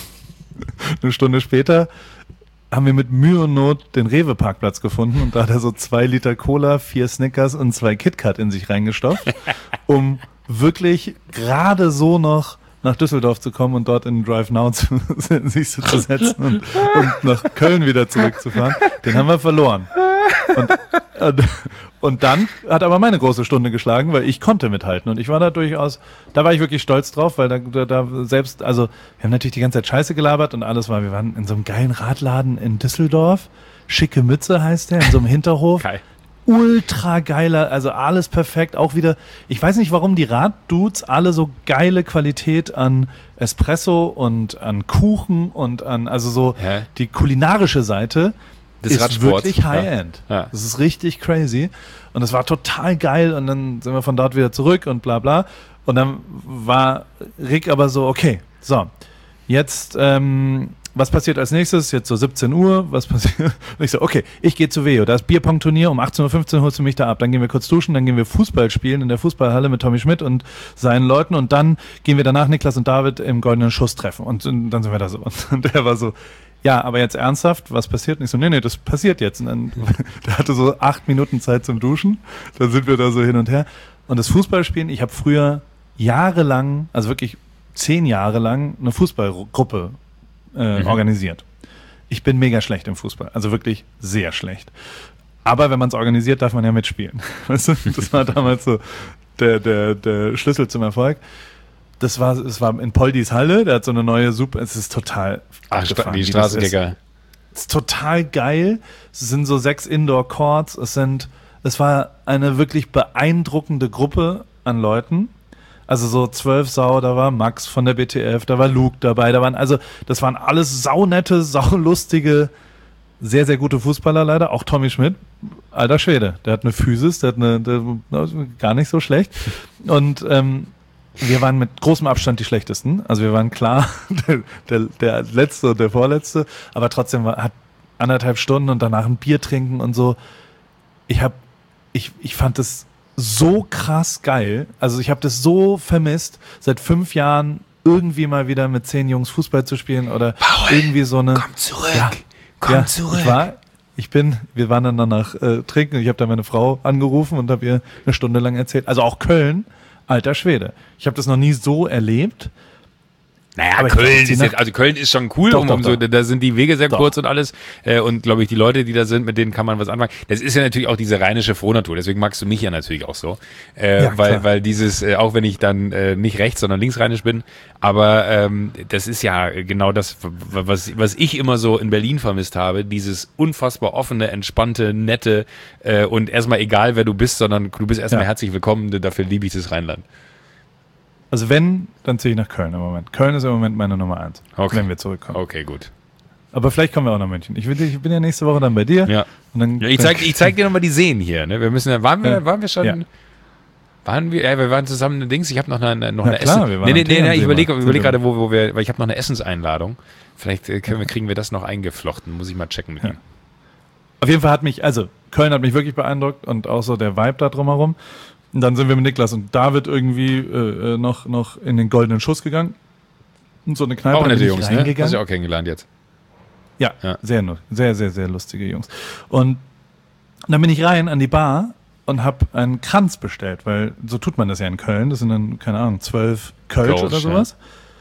eine Stunde später haben wir mit Mühe und Not den Rewe-Parkplatz gefunden und da hat er so zwei Liter Cola, vier Snickers und zwei KitKat in sich reingestopft, um wirklich gerade so noch nach Düsseldorf zu kommen und dort in den Drive Now zu, sich zu setzen und, und nach Köln wieder zurückzufahren. Den haben wir verloren. Und, und, und dann hat aber meine große Stunde geschlagen, weil ich konnte mithalten und ich war da durchaus, da war ich wirklich stolz drauf, weil da, da, da selbst, also wir haben natürlich die ganze Zeit Scheiße gelabert und alles war, wir waren in so einem geilen Radladen in Düsseldorf, Schicke Mütze heißt der, in so einem Hinterhof. Geil. Ultra geiler, also alles perfekt, auch wieder, ich weiß nicht, warum die Raddudes alle so geile Qualität an Espresso und an Kuchen und an, also so Hä? die kulinarische Seite Des ist Radsports. wirklich High-End. Ja. Ja. Das ist richtig crazy und es war total geil und dann sind wir von dort wieder zurück und bla bla und dann war Rick aber so, okay, so, jetzt, ähm, was passiert als nächstes? Jetzt so siebzehn Uhr, was passiert? Und ich so, okay, ich gehe zu Veo, da ist Bierpong-Turnier, um achtzehn Uhr fünfzehn holst du mich da ab, dann gehen wir kurz duschen, dann gehen wir Fußball spielen in der Fußballhalle mit Tommy Schmidt und seinen Leuten und dann gehen wir danach Niklas und David im Goldenen Schuss treffen und, und dann sind wir da so und der war so, ja, aber jetzt ernsthaft, was passiert? Und ich so, nee, nee, das passiert jetzt. Und dann, der hatte so acht Minuten Zeit zum Duschen, dann sind wir da so hin und her. Und das Fußballspielen, ich habe früher jahrelang, also wirklich zehn Jahre lang, eine Fußballgruppe äh, mhm. organisiert. Ich bin mega schlecht im Fußball, also wirklich sehr schlecht. Aber wenn man es organisiert, darf man ja mitspielen. Weißt du? Das war damals so der, der, der Schlüssel zum Erfolg. Das war, es war in Poldis Halle, der hat so eine neue Super, es ist total Ach, die Straßenkicker. Es ist total geil. Es sind so sechs Indoor-Courts, es sind, es war eine wirklich beeindruckende Gruppe an Leuten. Also so zwölf Sau, da war Max von der B T F, da war Luke dabei, da waren, also das waren alles saunette, saulustige, sehr, sehr gute Fußballer leider, auch Tommy Schmidt, alter Schwede, der hat eine Physis, der hat eine, der, gar nicht so schlecht und ähm, wir waren mit großem Abstand die Schlechtesten, also wir waren klar der, der, der Letzte und der Vorletzte, aber trotzdem war, hat anderthalb Stunden und danach ein Bier trinken und so, ich hab, ich, ich fand das so krass geil. Also ich habe das so vermisst, seit fünf Jahren irgendwie mal wieder mit zehn Jungs Fußball zu spielen oder Paul, irgendwie so eine. Komm zurück, ja, komm ja, zurück. Ich war, ich bin, wir waren dann danach äh, trinken. Ich habe da meine Frau angerufen und habe ihr eine Stunde lang erzählt. Also auch Köln, alter Schwede. Ich habe das noch nie so erlebt. Naja, aber Köln glaub, ist jetzt, also Köln ist schon cool, doch, um, doch, um so, doch. da sind die Wege sehr Doch. kurz und alles. Äh, und glaube ich, die Leute, die da sind, mit denen kann man was anfangen. Das ist ja natürlich auch diese rheinische Frohnatur, deswegen magst du mich ja natürlich auch so. Äh, Ja, weil, klar. weil dieses, äh, auch wenn ich dann äh, nicht rechts, sondern linksrheinisch bin, aber ähm, das ist ja genau das, was, was ich immer so in Berlin vermisst habe, dieses unfassbar offene, entspannte, nette äh, und erstmal egal, wer du bist, sondern du bist erstmal Ja. herzlich willkommen, dafür liebe ich das Rheinland. Also wenn, dann ziehe ich nach Köln im Moment. Köln ist im Moment meine Nummer eins, Okay. wenn wir zurückkommen. Okay, gut. Aber vielleicht kommen wir auch nach München. Ich, will, ich bin ja nächste Woche dann bei dir. Ja. Und dann, Ja, ich zeig, ich zeig dir nochmal die Seen hier. Ne? Wir müssen ja, waren wir, Ja. waren wir schon, Ja. waren wir, ja, wir waren zusammen in Dings. Ich habe noch eine, noch Na eine klar, Essen. wir waren Nee, nee, am nee, nee, ich Tegernsee überlege mal. überleg gerade, wo, wo wir, weil ich habe noch eine Essenseinladung. Vielleicht äh, können wir, kriegen wir das noch eingeflochten. Muss ich mal checken mit Ja. ihm. Auf jeden Fall hat mich, also Köln hat mich wirklich beeindruckt und auch so der Vibe da drumherum. Und dann sind wir mit Niklas und David irgendwie äh, noch, noch in den Goldenen Schuss gegangen. Und so eine Kneipe. Auch da nette bin ich Jungs, ne? reingegangen. Hast du ja auch kennengelernt jetzt. Ja, Ja. sehr, nu- sehr, sehr, sehr lustige Jungs. Und dann bin ich rein an die Bar und habe einen Kranz bestellt, weil so tut man das ja in Köln. Das sind dann, keine Ahnung, zwölf Kölsch Kölsch, oder sowas.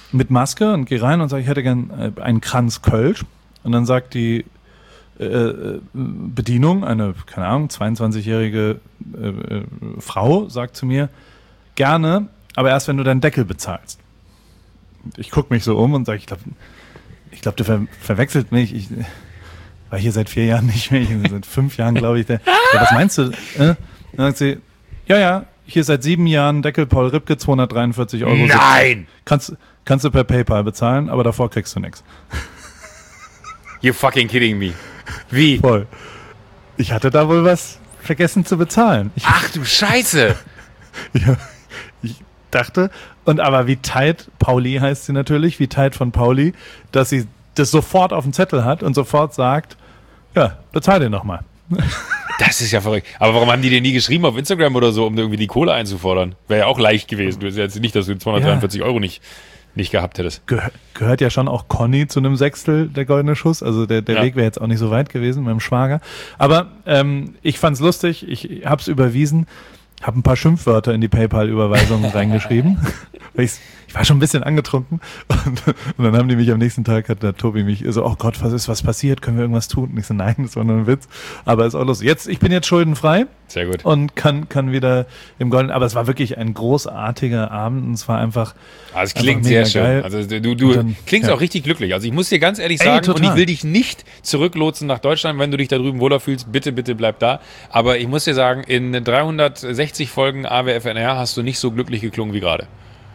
mit Maske und gehe rein und sage, ich hätte gern äh, einen Kranz Kölsch. Und dann sagt die äh, Bedienung, eine, keine Ahnung, zweiundzwanzigjährige äh, Frau, sagt zu mir, gerne, aber erst wenn du deinen Deckel bezahlst. Ich gucke mich so um und sage, ich glaube, ich glaub, du ver- verwechselt mich. Ich war hier seit vier Jahren nicht mehr, ich bin seit fünf Jahren, glaube ich. Der, ja, was meinst du? Äh? Dann sagt sie, ja, ja, hier seit sieben Jahren Deckel Paul Ripke, zweihundertdreiundvierzig Euro. Nein! Kannst, kannst du per PayPal bezahlen, aber davor kriegst du nichts. You fucking kidding me. Wie? Voll. Ich hatte da wohl was vergessen zu bezahlen. Ich, Ach du Scheiße! ja, ich dachte, und aber wie tight, Pauli heißt sie natürlich, wie tight von Pauli, dass sie das sofort auf dem Zettel hat und sofort sagt, ja, bezahl den nochmal. Das ist ja verrückt. Aber warum haben die dir nie geschrieben auf Instagram oder so, um irgendwie die Kohle einzufordern? Wäre ja auch leicht gewesen. Du hast ja jetzt nicht, dass du zweihundertdreiundvierzig ja. Euro nicht, nicht gehabt hättest. Geh- gehört ja schon auch Conny zu einem Sechstel der Goldene Schuss. Also der, der ja. Weg wäre jetzt auch nicht so weit gewesen mit dem Schwager. Aber ähm, ich fand's lustig. Ich hab's überwiesen. Hab ein paar Schimpfwörter in die PayPal-Überweisung reingeschrieben. Ich, ich war schon ein bisschen angetrunken. Und, und dann haben die mich am nächsten Tag, hat der Tobi mich so, oh Gott, was ist was passiert? Können wir irgendwas tun? Und ich so, nein, das war nur ein Witz. Aber ist auch lustig. Jetzt, ich bin jetzt schuldenfrei. Sehr gut. Und kann, kann wieder im Golden, aber es war wirklich ein großartiger Abend und es war einfach. Ah, es klingt sehr schön. Geil. Also du, du dann, klingst ja. auch richtig glücklich. Also ich muss dir ganz ehrlich sagen, Ey, und ich will dich nicht zurücklotsen nach Deutschland, wenn du dich da drüben wohler fühlst. Bitte, bitte bleib da. Aber ich muss dir sagen, in dreihundertsechzig Folgen A W F N R hast du nicht so glücklich geklungen wie gerade.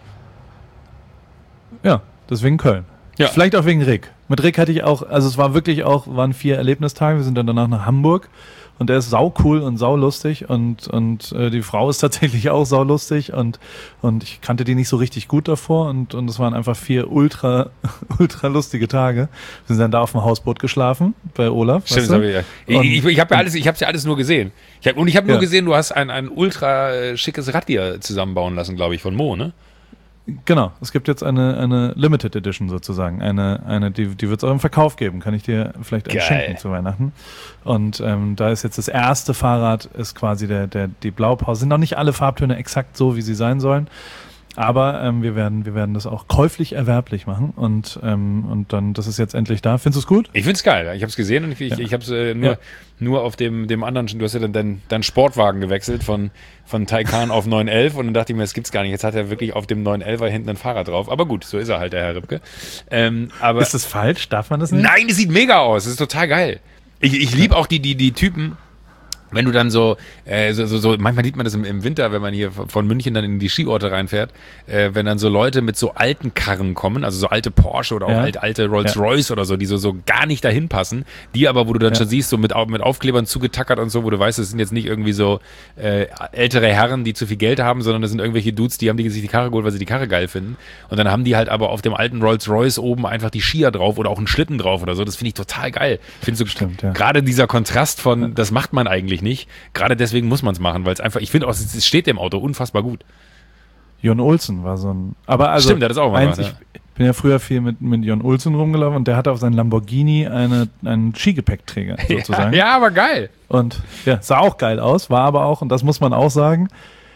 Ja, deswegen Köln. Ja. Vielleicht auch wegen Rick. Mit Rick hatte ich auch, also es war wirklich auch, waren vier Erlebnistage. Wir sind dann danach nach Hamburg. Und der ist saucool und saulustig und, und äh, die Frau ist tatsächlich auch saulustig und, und ich kannte die nicht so richtig gut davor und, und es waren einfach vier ultra, ultra lustige Tage. Wir sind dann da auf dem Hausboot geschlafen bei Olaf. Stimmt, das hab ich, ja. ich, ich, ich habe ja alles, ich habe ja alles nur gesehen. Ich hab, und ich habe nur ja. gesehen, du hast ein, ein ultra schickes Rad dir zusammenbauen lassen, glaube ich, von Mo, ne? Genau, es gibt jetzt eine, eine Limited Edition sozusagen, eine, eine die, die wird es auch im Verkauf geben, kann ich dir vielleicht schenken zu Weihnachten. Und ähm, da ist jetzt das erste Fahrrad, ist quasi der, der, die Blaupause. Sind noch nicht alle Farbtöne exakt so, wie sie sein sollen, aber ähm, wir werden, wir werden das auch käuflich erwerblich machen und, ähm, und dann, das ist jetzt endlich da. Findest du es gut? Ich find's geil, ich habe es gesehen und ich, ja. ich, ich habe es äh, nur, ja. nur auf dem, dem anderen, du hast ja dann deinen dein Sportwagen gewechselt von, von Taycan auf neun elf und dann dachte ich mir, das gibt's gar nicht. Jetzt hat er wirklich auf dem neun elfer hinten ein Fahrrad drauf. Aber gut, so ist er halt, der Herr Ripke. Ähm, aber ist das falsch? Darf man das nicht? Nein, das sieht mega aus. Das ist total geil. Ich, ich liebe auch die, die, die Typen, wenn du dann so, äh, so, so, so, manchmal sieht man das im, im Winter, wenn man hier von München dann in die Skiorte reinfährt, äh, wenn dann so Leute mit so alten Karren kommen, also so alte Porsche oder auch ja. alte, alte Rolls-Royce ja. oder so, die so, so gar nicht dahin passen, die aber, wo du dann ja. schon siehst, so mit, mit Aufklebern zugetackert und so, wo du weißt, das sind jetzt nicht irgendwie so äh, ältere Herren, die zu viel Geld haben, sondern das sind irgendwelche Dudes, die haben die sich die Karre geholt, weil sie die Karre geil finden. Und dann haben die halt aber auf dem alten Rolls-Royce oben einfach die Skier drauf oder auch einen Schlitten drauf oder so. Das finde ich total geil. Ich finde so Stimmt, ja. gerade dieser Kontrast von, das macht man eigentlich nicht. Gerade deswegen muss man es machen, weil es einfach, ich finde auch, es steht dem Auto unfassbar gut. Jon Olsen war so ein, aber also. Stimmt, der hat das auch mal eins, gemacht, ich, ich bin ja früher viel mit, mit Jon Olsen rumgelaufen und der hatte auf seinem Lamborghini eine, einen Skigepäckträger sozusagen. Ja, ja, aber geil. Und ja, sah auch geil aus, war aber auch, und das muss man auch sagen,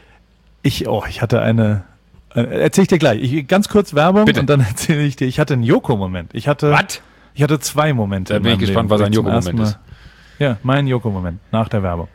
ich, oh, ich hatte eine, äh, erzähl ich dir gleich, ich, ganz kurz Werbung Bitte. Und dann erzähle ich dir, ich hatte einen Joko-Moment. Ich hatte, Was? Ich hatte zwei Momente. Da bin ich gespannt, Leben, was ein Joko-Moment ist. Ja, mein Joko-Moment nach der Werbung.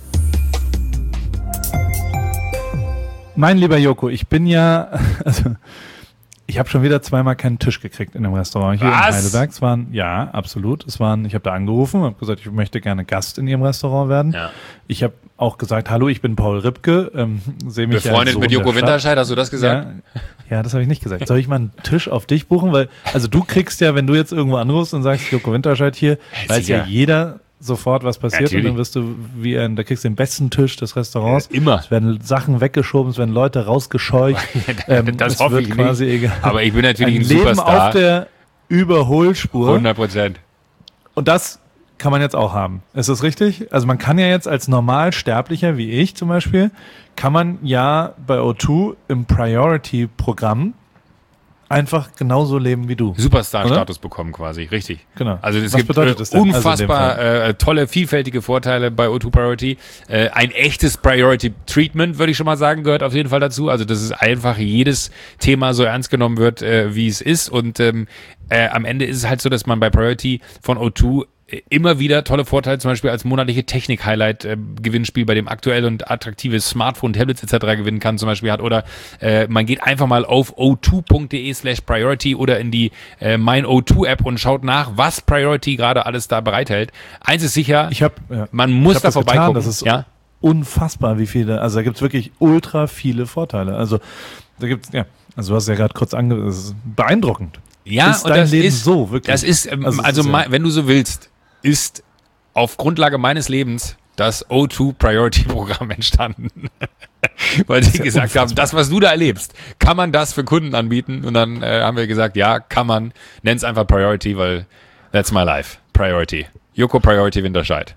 Mein lieber Joko, ich bin ja, also ich habe schon wieder zweimal keinen Tisch gekriegt in dem Restaurant hier Was? in Heidelberg. Es waren, ja, absolut. Es waren, ich habe da angerufen, habe gesagt, ich möchte gerne Gast in Ihrem Restaurant werden. Ja. Ich habe auch gesagt, hallo, ich bin Paul Ripke, ähm, sehe mich befreundet ja mit Joko Winterscheid, hast du das gesagt? Ja, ja das habe ich nicht gesagt. Soll ich mal einen Tisch auf dich buchen? Weil, also du kriegst ja, wenn du jetzt irgendwo anrufst und sagst, Joko Winterscheid hier, weiß ja jeder sofort, was passiert. Natürlich. Und dann wirst du, wie ein, da kriegst du den besten Tisch des Restaurants. Ja, immer. Es werden Sachen weggeschoben, es werden Leute rausgescheucht. ähm, das es hoffe wird ich quasi nicht. Egal. Aber ich bin natürlich ein, ein Leben Superstar. auf der Überholspur. hundert Prozent. Und das kann man jetzt auch haben. Ist das richtig? Also man kann ja jetzt als Normalsterblicher, wie ich zum Beispiel, kann man ja bei O zwei im Priority-Programm einfach genauso leben wie du. Superstar-Status bekommen quasi, richtig. Genau. Also es Was gibt bedeutet das denn? unfassbar Also äh, tolle, vielfältige Vorteile bei O zwei Priority. Äh, ein echtes Priority-Treatment, würde ich schon mal sagen, gehört auf jeden Fall dazu. Also dass es einfach jedes Thema so ernst genommen wird, äh, wie es ist. Und ähm, äh, am Ende ist es halt so, dass man bei Priority von O zwei immer wieder tolle Vorteile, zum Beispiel als monatliche Technik-Highlight-Gewinnspiel, äh, bei dem aktuell und attraktive Smartphone, Tablets et cetera gewinnen kann, zum Beispiel hat. Oder äh, man geht einfach mal auf o zwei punkt de slash priority oder in die äh, Mein O zwei App und schaut nach, was Priority gerade alles da bereithält. Eins ist sicher, ich hab, ja. man muss hab da das vorbeigucken. Getan, das ist ja? unfassbar, wie viele, also da gibt es wirklich ultra viele Vorteile. Also da gibt's, ja, also du hast ja gerade kurz ange, das ist beeindruckend. Ja, ist und dein das Leben ist so, wirklich. Das ist, ähm, also, also ist mein, ja, wenn du so willst, ist auf Grundlage meines Lebens das O zwei Priority Programm entstanden. Weil die ja gesagt unfassbar. haben, das, was du da erlebst, kann man das für Kunden anbieten? Und dann äh, haben wir gesagt, ja, kann man. Nenn's einfach Priority, weil that's my life. Priority. Joko Priority Winterscheid.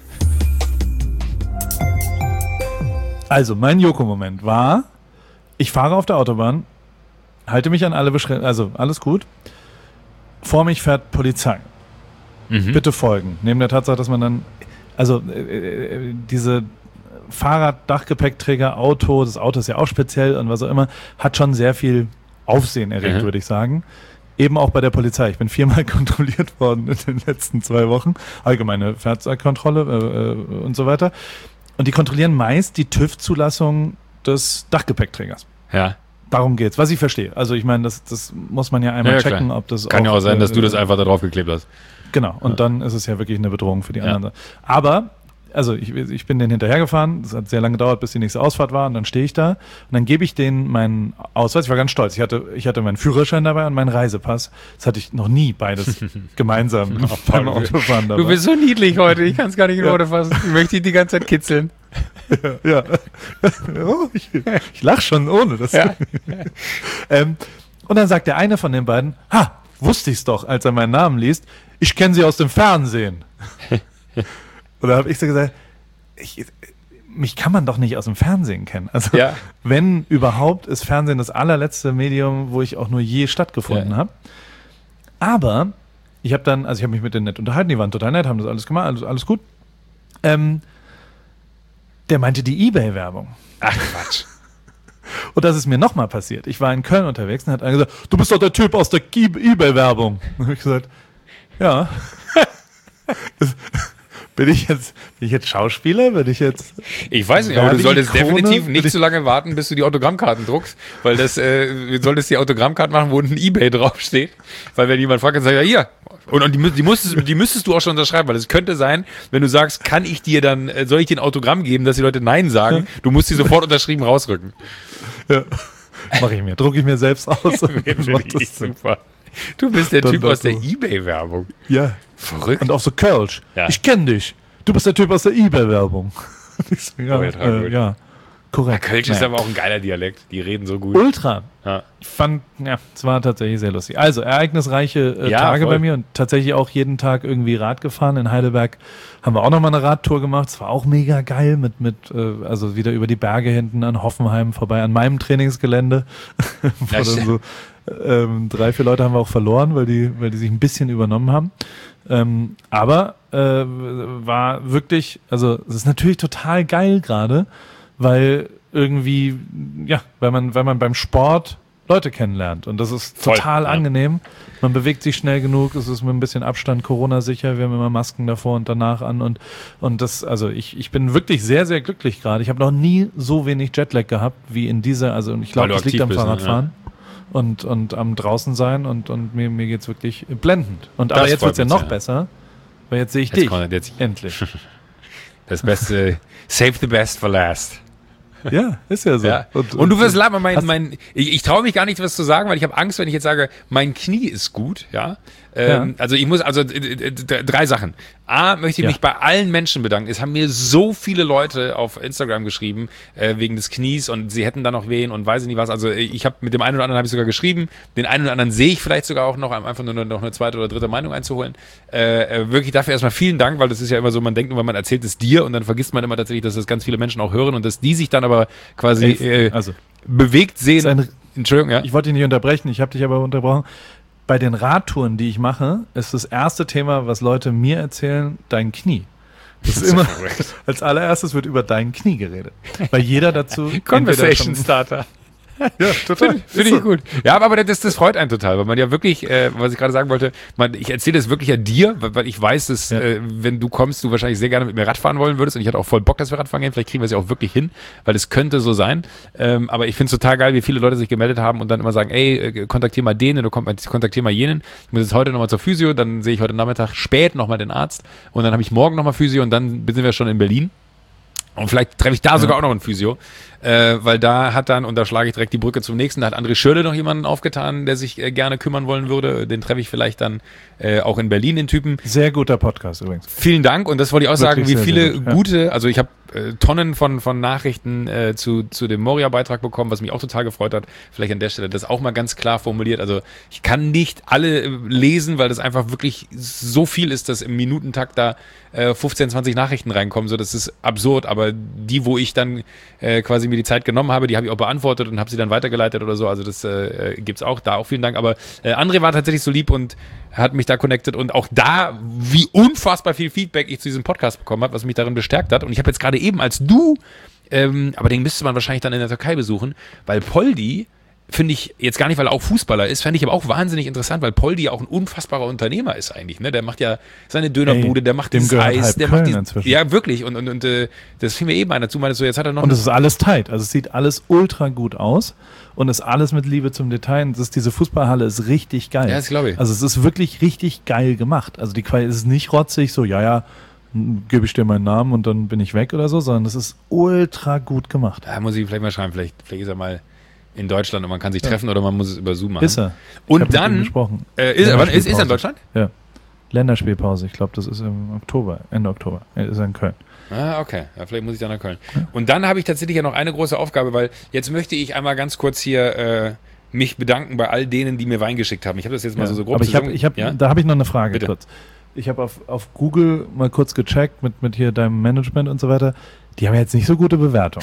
Also, mein Joko-Moment war, ich fahre auf der Autobahn, halte mich an alle Beschränkungen, also alles gut. Vor mich fährt Polizei. Mhm. Bitte folgen. Neben der Tatsache, dass man dann, also äh, diese Fahrrad, Dachgepäckträger, Auto, das Auto ist ja auch speziell und was auch immer, hat schon sehr viel Aufsehen erregt, mhm. würde ich sagen. Eben auch bei der Polizei. Ich bin viermal kontrolliert worden in den letzten zwei Wochen. Allgemeine Fahrzeugkontrolle äh, und so weiter. Und die kontrollieren meist die TÜV-Zulassung des Dachgepäckträgers. Ja. Darum geht's, was ich verstehe. Also ich meine, das, das muss man ja einmal ja, checken, klar. ob das Kann auch, ja auch sein, dass äh, du das einfach da drauf geklebt hast. Genau, und ja. dann ist es ja wirklich eine Bedrohung für die ja. anderen. Aber, also ich, ich bin denen hinterhergefahren, es hat sehr lange gedauert, bis die nächste Ausfahrt war und dann stehe ich da und dann gebe ich denen meinen Ausweis, ich war ganz stolz, ich hatte, ich hatte meinen Führerschein dabei und meinen Reisepass. Das hatte ich noch nie beides gemeinsam oh, beim Autofahren dabei. Du bist so niedlich heute, ich kann es gar nicht in Worte ja. fassen. Ich möchte dich die ganze Zeit kitzeln. Ja, ja. Oh, ich, ich lache schon ohne das. Ja. ähm, und dann sagt der eine von den beiden, ha, wusste ich's doch, als er meinen Namen liest, ich kenne sie aus dem Fernsehen. Und da habe ich so gesagt, ich, mich kann man doch nicht aus dem Fernsehen kennen. Also ja. wenn überhaupt, ist Fernsehen das allerletzte Medium, wo ich auch nur je stattgefunden ja. habe. Aber ich habe dann, also ich habe mich mit denen nett unterhalten, die waren total nett, haben das alles gemacht, alles, alles gut. Ähm, der meinte die eBay-Werbung. Ach Quatsch. Und das ist mir nochmal passiert. Ich war in Köln unterwegs und hat einer gesagt, du bist doch der Typ aus der eBay-Werbung. Und habe ich gesagt, ja. Das, bin ich jetzt, bin ich jetzt Schauspieler? Bin ich jetzt? Ich weiß nicht, aber du solltest definitiv nicht so lange warten, bis du die Autogrammkarten druckst, weil das, äh, du solltest die Autogrammkarten machen, wo unten eBay draufsteht, weil wenn jemand fragt, dann sagt er, ja, hier. Und, und die, die, musstest, die müsstest du auch schon unterschreiben, weil es könnte sein, wenn du sagst, kann ich dir dann, äh, soll ich dir ein Autogramm geben, dass die Leute Nein sagen, ja. du musst die sofort unterschrieben rausrücken. Ja. Mach ich mir, drucke ich mir selbst aus. Und das super. Du bist der Typ aus der eBay-Werbung. Ja. Verrückt. Und auch so Kölsch. Ja. Ich kenne dich. Du bist der Typ aus der eBay-Werbung. So, ja, äh, ja, korrekt. Ja, Kölsch naja. ist aber auch ein geiler Dialekt. Die reden so gut. Ultra. Ja. Ich fand, ja, es war tatsächlich sehr lustig. Also, ereignisreiche äh, ja, Tage voll. bei mir und tatsächlich auch jeden Tag irgendwie Rad gefahren. In Heidelberg haben wir auch nochmal eine Radtour gemacht. Es war auch mega geil mit, mit äh, also wieder über die Berge hinten an Hoffenheim vorbei, an meinem Trainingsgelände. Wo dann so, ähm, drei, vier Leute haben wir auch verloren, weil die, weil die sich ein bisschen übernommen haben. Ähm, aber äh, war wirklich, also es ist natürlich total geil gerade, weil irgendwie, ja, weil man, weil man beim Sport Leute kennenlernt und das ist Voll, total ja. angenehm. Man bewegt sich schnell genug, es ist mit ein bisschen Abstand Corona-sicher, wir haben immer Masken davor und danach an und, und das, also ich, ich bin wirklich sehr, sehr glücklich gerade. Ich habe noch nie so wenig Jetlag gehabt wie in dieser, also ich glaube, das liegt am bist, Fahrradfahren. Ja. Und, und am draußen sein und, und mir, mir geht's wirklich blendend. Und aber das jetzt wird's ja noch ja. besser, weil jetzt sehe ich jetzt dich. Kommt, jetzt endlich. Das Beste, save the best for last. Ja, ist ja so. Ja. Und, und du wirst lachen, mein, mein, ich, ich traue mich gar nicht, was zu sagen, weil ich habe Angst, wenn ich jetzt sage, mein Knie ist gut, ja. Ähm, ja. Also ich muss, also äh, drei Sachen. A, möchte ich ja. mich bei allen Menschen bedanken. Es haben mir so viele Leute auf Instagram geschrieben, äh, wegen des Knies und sie hätten da noch wehen und weiß ich nicht was. Also ich habe mit dem einen oder anderen habe ich sogar geschrieben, den einen oder anderen sehe ich vielleicht sogar auch noch, einfach nur noch eine zweite oder dritte Meinung einzuholen. Äh, wirklich dafür erstmal vielen Dank, weil das ist ja immer so, man denkt nur, man erzählt es dir und dann vergisst man immer tatsächlich, dass das ganz viele Menschen auch hören und dass die sich dann aber quasi äh, also, bewegt sehen. Ein, Entschuldigung, ja. Ich wollte dich nicht unterbrechen, ich habe dich aber unterbrochen. Bei den Radtouren, die ich mache, ist das erste Thema, was Leute mir erzählen, dein Knie. Das ist immer, als allererstes wird über dein Knie geredet. Weil jeder dazu... Conversation Starter. Ja, total. Finde find ich so. Gut. Ja, aber das, das freut einen total, weil man ja wirklich, äh, was ich gerade sagen wollte, man, ich erzähle das wirklich ja dir, weil, weil ich weiß, dass ja. äh, wenn du kommst, du wahrscheinlich sehr gerne mit mir Radfahren wollen würdest und ich hatte auch voll Bock, dass wir Radfahren gehen, vielleicht kriegen wir es ja auch wirklich hin, weil es könnte so sein, ähm, aber ich finde es total geil, wie viele Leute sich gemeldet haben und dann immer sagen, ey, äh, kontaktier mal den oder kontaktier mal jenen, ich muss jetzt heute nochmal zur Physio, dann sehe ich heute Nachmittag spät nochmal den Arzt und dann habe ich morgen nochmal Physio und dann sind wir schon in Berlin. Und vielleicht treffe ich da ja. sogar auch noch einen Physio, äh, weil da hat dann, und da schlage ich direkt die Brücke zum nächsten, da hat André Schürrle noch jemanden aufgetan, der sich äh, gerne kümmern wollen würde. Den treffe ich vielleicht dann äh, auch in Berlin, den Typen. Sehr guter Podcast übrigens. Vielen Dank und das wollte ich auch Wirklich sagen, wie sehr, viele sehr gut, ja. gute, also ich habe äh, Tonnen von, von Nachrichten äh, zu, zu dem Moria-Beitrag bekommen, was mich auch total gefreut hat. Vielleicht an der Stelle das auch mal ganz klar formuliert. Also ich kann nicht alle äh, lesen, weil das einfach wirklich so viel ist, dass im Minutentakt da äh, fünfzehn, zwanzig Nachrichten reinkommen. So, das ist absurd, aber die, wo ich dann äh, quasi mir die Zeit genommen habe, die habe ich auch beantwortet und habe sie dann weitergeleitet oder so. Also das äh, gibt's auch, da auch vielen Dank. Aber äh, André war tatsächlich so lieb und hat mich da connected und auch da, wie unfassbar viel Feedback ich zu diesem Podcast bekommen habe, was mich darin bestärkt hat. Und ich habe jetzt gerade eben als du, ähm, aber den müsste man wahrscheinlich dann in der Türkei besuchen, weil Poldi, finde ich, jetzt gar nicht, weil er auch Fußballer ist, fände ich aber auch wahnsinnig interessant, weil Poldi ja auch ein unfassbarer Unternehmer ist eigentlich, ne? Der macht ja seine Dönerbude, Ey, der macht das Eis, der macht die, ja wirklich und, und, und äh, das fiel mir eben ein dazu, meinst du, jetzt hat er noch... Und es ist alles tight, also es sieht alles ultra gut aus und ist alles mit Liebe zum Detail. Das ist, diese Fußballhalle ist richtig geil. Ja, das glaube ich. Also es ist wirklich richtig geil gemacht. Also die Qualität ist nicht rotzig, so ja, ja, gebe ich dir meinen Namen und dann bin ich weg oder so, sondern es ist ultra gut gemacht. Da muss ich vielleicht mal schreiben, vielleicht, vielleicht ist er mal in Deutschland und man kann sich treffen ja. oder man muss es über Zoom machen. Ist er. Und dann, gesprochen. Äh, ist, er, ist, ist er in Deutschland? Ja. Länderspielpause, ich glaube, das ist im Oktober, Ende Oktober. Er ist in Köln. Ah, okay. Ja, vielleicht muss ich dann nach Köln. Ja. Und dann habe ich tatsächlich ja noch eine große Aufgabe, weil jetzt möchte ich einmal ganz kurz hier äh, mich bedanken bei all denen, die mir Wein geschickt haben. Ich habe das jetzt mal ja. so, so grob Aber ich hab, ich hab, ja? Da habe ich noch eine Frage Bitte. kurz. Ich habe auf, auf Google mal kurz gecheckt mit, mit hier deinem Management und so weiter. Die haben jetzt nicht so gute Bewertung.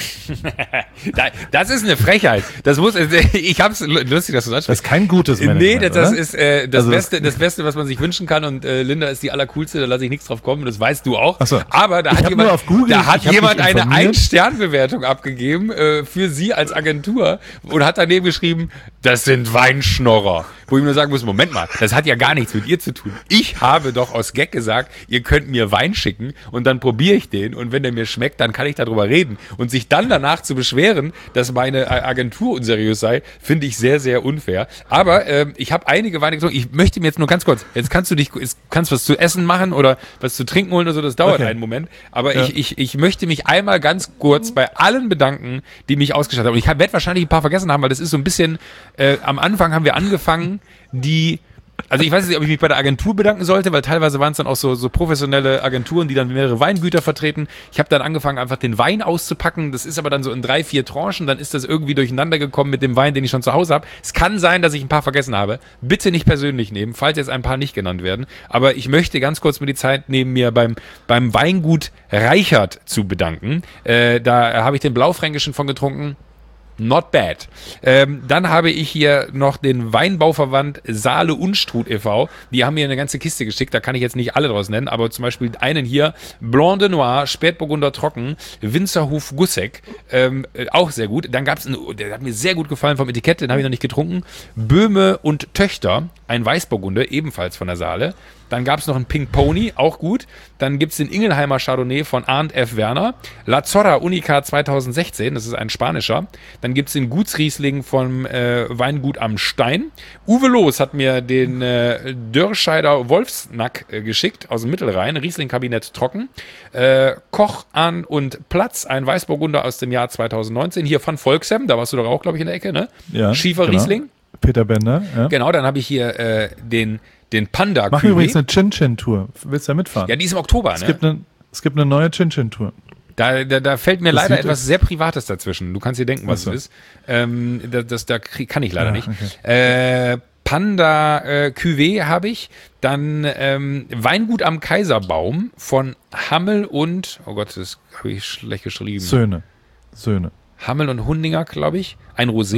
Das ist eine Frechheit. Das muss, ich hab's lustig, dass du das Das ist kein gutes Nee, Management, das, das oder? ist äh, das, also Beste, das Beste, was man sich wünschen kann. Und äh, Linda ist die allercoolste, da lasse ich nichts drauf kommen. Das weißt du auch. Ach so. Aber da ich hat jemand, auf Google, da hat jemand eine Ein-Stern-Bewertung abgegeben äh, für sie als Agentur und hat daneben geschrieben, das sind Weinschnorrer. Wo ich nur sagen muss, Moment mal, das hat ja gar nichts mit ihr zu tun. Ich habe doch aus Gag gesagt, ihr könnt mir Wein schicken und dann probiere ich den und wenn der mir schmeckt, dann kann ich darüber reden. Und sich dann danach zu beschweren, dass meine Agentur unseriös sei, finde ich sehr, sehr unfair. Aber ähm, ich habe einige Weine getrunken. Ich möchte mir jetzt nur ganz kurz, jetzt kannst du dich, kannst was zu essen machen oder was zu trinken holen oder so, das dauert okay. einen Moment. Aber ja. ich, ich, ich möchte mich einmal ganz kurz bei allen bedanken, die mich ausgestattet haben. Und ich werde wahrscheinlich ein paar vergessen haben, weil das ist so ein bisschen, äh, am Anfang haben wir angefangen, die Also ich weiß nicht, ob ich mich bei der Agentur bedanken sollte, weil teilweise waren es dann auch so, so professionelle Agenturen, die dann mehrere Weingüter vertreten. Ich habe dann angefangen, einfach den Wein auszupacken. Das ist aber dann so in drei, vier Tranchen. Dann ist das irgendwie durcheinander gekommen mit dem Wein, den ich schon zu Hause habe. Es kann sein, dass ich ein paar vergessen habe. Bitte nicht persönlich nehmen, falls jetzt ein paar nicht genannt werden. Aber ich möchte ganz kurz mir die Zeit nehmen, mir beim, beim Weingut Reichert zu bedanken. Äh, da habe ich den Blaufränkischen von getrunken. Not bad. Ähm, dann habe ich hier noch den Weinbauverband Saale Unstrut e V. Die haben mir eine ganze Kiste geschickt, da kann ich jetzt nicht alle draus nennen, aber zum Beispiel einen hier, Blanc de Noir, Spätburgunder Trocken, Winzerhof Gusseck, ähm, auch sehr gut. Dann gab es, der hat mir sehr gut gefallen vom Etikett, den habe ich noch nicht getrunken, Böhme und Töchter, ein Weißburgunder, ebenfalls von der Saale. Dann gab es noch einen Pink Pony, auch gut. Dann gibt es den Ingelheimer Chardonnay von Arndt F. Werner. La Zorra Unica zwanzig sechzehn, das ist ein spanischer. Dann gibt es den Gutsriesling vom äh, Weingut am Stein. Uwe Loos hat mir den äh, Dörrscheider Wolfsnack äh, geschickt aus dem Mittelrhein. Riesling-Kabinett trocken. Äh, Koch an und Platz, ein Weißburgunder aus dem Jahr zwanzig neunzehn. Hier von Volksem, da warst du doch auch, glaube ich, in der Ecke, ne? Ja, Schiefer genau. Riesling. Peter Bender, ja. Genau, dann habe ich hier äh, den Den Panda. Machen wir übrigens eine Chin-Chin-Tour. Willst du da mitfahren? Ja, die ist im Oktober, es ne? Gibt eine, es gibt eine neue Chin-Chin-Tour. Da, da, da fällt mir das leider etwas sehr Privates dazwischen. Du kannst dir denken, was so. es ist. Ähm, das, das, da krieg, kann ich leider ja, nicht. Okay. Äh, Panda äh, Cuvée habe ich. Dann ähm, Weingut am Kaiserbaum von Hammel und, oh Gott, das habe ich schlecht geschrieben. Söhne. Söhne. Hammel und Hundinger, glaube ich. Ein Rosé.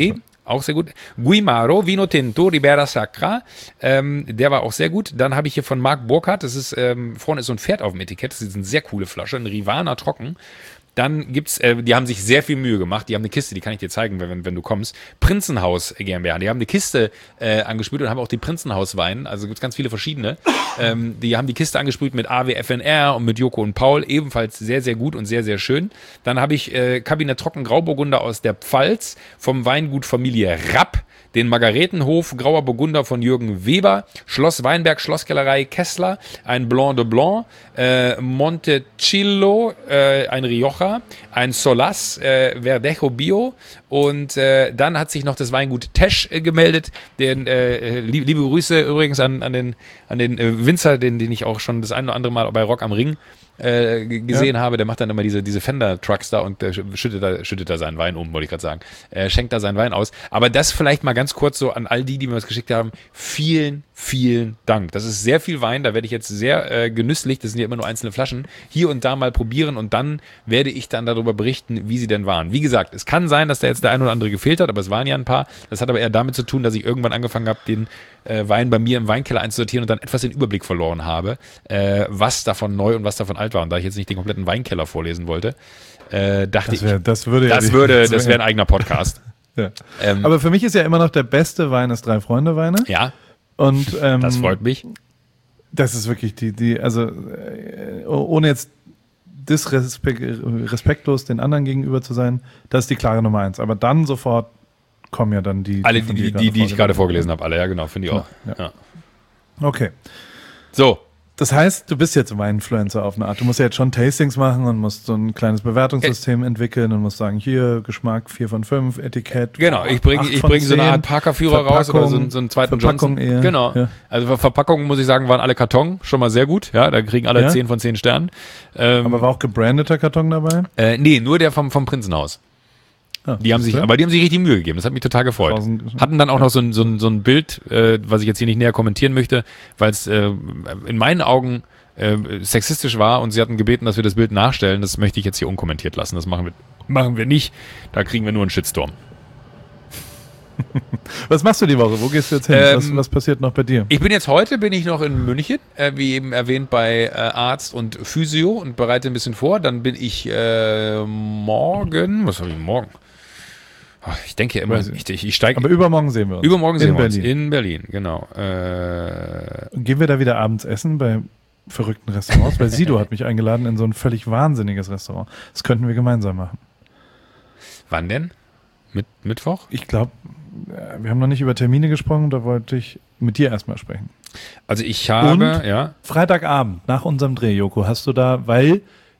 auch sehr gut. Guimaro, Vino Tinto, Ribera Sacra, ähm, der war auch sehr gut. Dann habe ich hier von Marc Burkhardt, das ist, ähm, vorne ist so ein Pferd auf dem Etikett, das ist eine sehr coole Flasche, ein Rivana trocken. Dann gibt's, äh, die haben sich sehr viel Mühe gemacht. Die haben eine Kiste, die kann ich dir zeigen, wenn, wenn du kommst. Prinzenhaus GmbH. Die haben eine Kiste äh, angesprüht und haben auch die Prinzenhaus-Wein. Also gibt's ganz viele verschiedene. Ähm, die haben die Kiste angesprüht mit A W F N R und mit Joko und Paul. Ebenfalls sehr, sehr gut und sehr, sehr schön. Dann habe ich äh, Kabinett Trocken Grauburgunder aus der Pfalz vom Weingut Familie Rapp. Den Margaretenhof Grauer Burgunder von Jürgen Weber, Schloss Weinberg, Schlosskellerei Kessler, ein Blanc de Blanc, äh, Montecillo, äh, ein Rioja, ein Solas, äh, Verdejo Bio und äh, dann hat sich noch das Weingut Tesch äh, gemeldet. Den, äh, liebe, liebe Grüße übrigens an, an den, an den äh, Winzer, den, den ich auch schon das ein oder andere Mal bei Rock am Ring Äh, gesehen ja. habe, der macht dann immer diese, diese Fender-Trucks da und äh, schüttet, da, schüttet da seinen Wein um, wollte ich gerade sagen. Äh, schenkt da seinen Wein aus. Aber das vielleicht mal ganz kurz so an all die, die mir was geschickt haben. Vielen, vielen Dank. Das ist sehr viel Wein, da werde ich jetzt sehr äh, genüsslich, das sind ja immer nur einzelne Flaschen, hier und da mal probieren und dann werde ich dann darüber berichten, wie sie denn waren. Wie gesagt, es kann sein, dass da jetzt der ein oder andere gefehlt hat, aber es waren ja ein paar. Das hat aber eher damit zu tun, dass ich irgendwann angefangen habe, den äh, Wein bei mir im Weinkeller einzusortieren und dann etwas den Überblick verloren habe, äh, was davon neu und was davon alt war. Und da ich jetzt nicht den kompletten Weinkeller vorlesen wollte, äh, dachte das wär, ich, das würde das, ja würde, das wäre ein eigener Podcast. ja. ähm, aber für mich ist ja immer noch der beste Wein ist Drei-Freunde-Weine. Ja, und ähm, das freut mich. Das ist wirklich die, die also äh, ohne jetzt disrespekt, respektlos den anderen gegenüber zu sein, das ist die klare Nummer eins. Aber dann sofort kommen ja dann die, alle, die, die, die, die ich gerade vorgelesen habe, alle, ja genau, finde ich auch. Ja, ja. Ja. Okay. So. Das heißt, du bist jetzt Weininfluencer auf eine Art. Du musst ja jetzt schon Tastings machen und musst so ein kleines Bewertungssystem äh, entwickeln und musst sagen, hier, Geschmack vier von fünf, Etikett. Genau, ich bringe ich bring so eine Art Parker-Führer raus oder so, so einen zweiten Johnson. Eher, genau. Ja. Also Verpackungen, muss ich sagen, waren alle Karton, schon mal sehr gut. Ja, da kriegen alle ja? zehn von zehn Sternen. Ähm, Aber war auch gebrandeter Karton dabei? Äh, nee, nur der vom, vom Prinzenhaus. Ah, die haben sich, aber die haben sich richtig Mühe gegeben. Das hat mich total gefreut. Hatten dann auch noch so ein, so ein, so ein Bild, äh, was ich jetzt hier nicht näher kommentieren möchte, weil es äh, in meinen Augen äh, sexistisch war und sie hatten gebeten, dass wir das Bild nachstellen. Das möchte ich jetzt hier unkommentiert lassen. Das machen wir, machen wir nicht. Da kriegen wir nur einen Shitstorm. Was machst du die Woche? Wo gehst du jetzt hin? Ähm, was, was passiert noch bei dir? Ich bin jetzt heute, bin ich noch in München, äh, wie eben erwähnt, bei äh, Arzt und Physio und bereite ein bisschen vor. Dann bin ich äh, morgen, was habe ich morgen? Ach, ich denke immer, ich, ich, ich steige. Aber übermorgen sehen wir uns. Übermorgen sehen in wir Berlin. uns. In Berlin, genau. Äh, Gehen wir da wieder abends essen bei verrückten Restaurants? Weil Sido hat mich eingeladen in so ein völlig wahnsinniges Restaurant. Das könnten wir gemeinsam machen. Wann denn? Mit, Mittwoch? Ich glaube, wir haben noch nicht über Termine gesprochen, da wollte ich mit dir erstmal sprechen. Also ich habe, Und ja. Freitagabend, nach unserem Dreh, Joko, hast du da, weil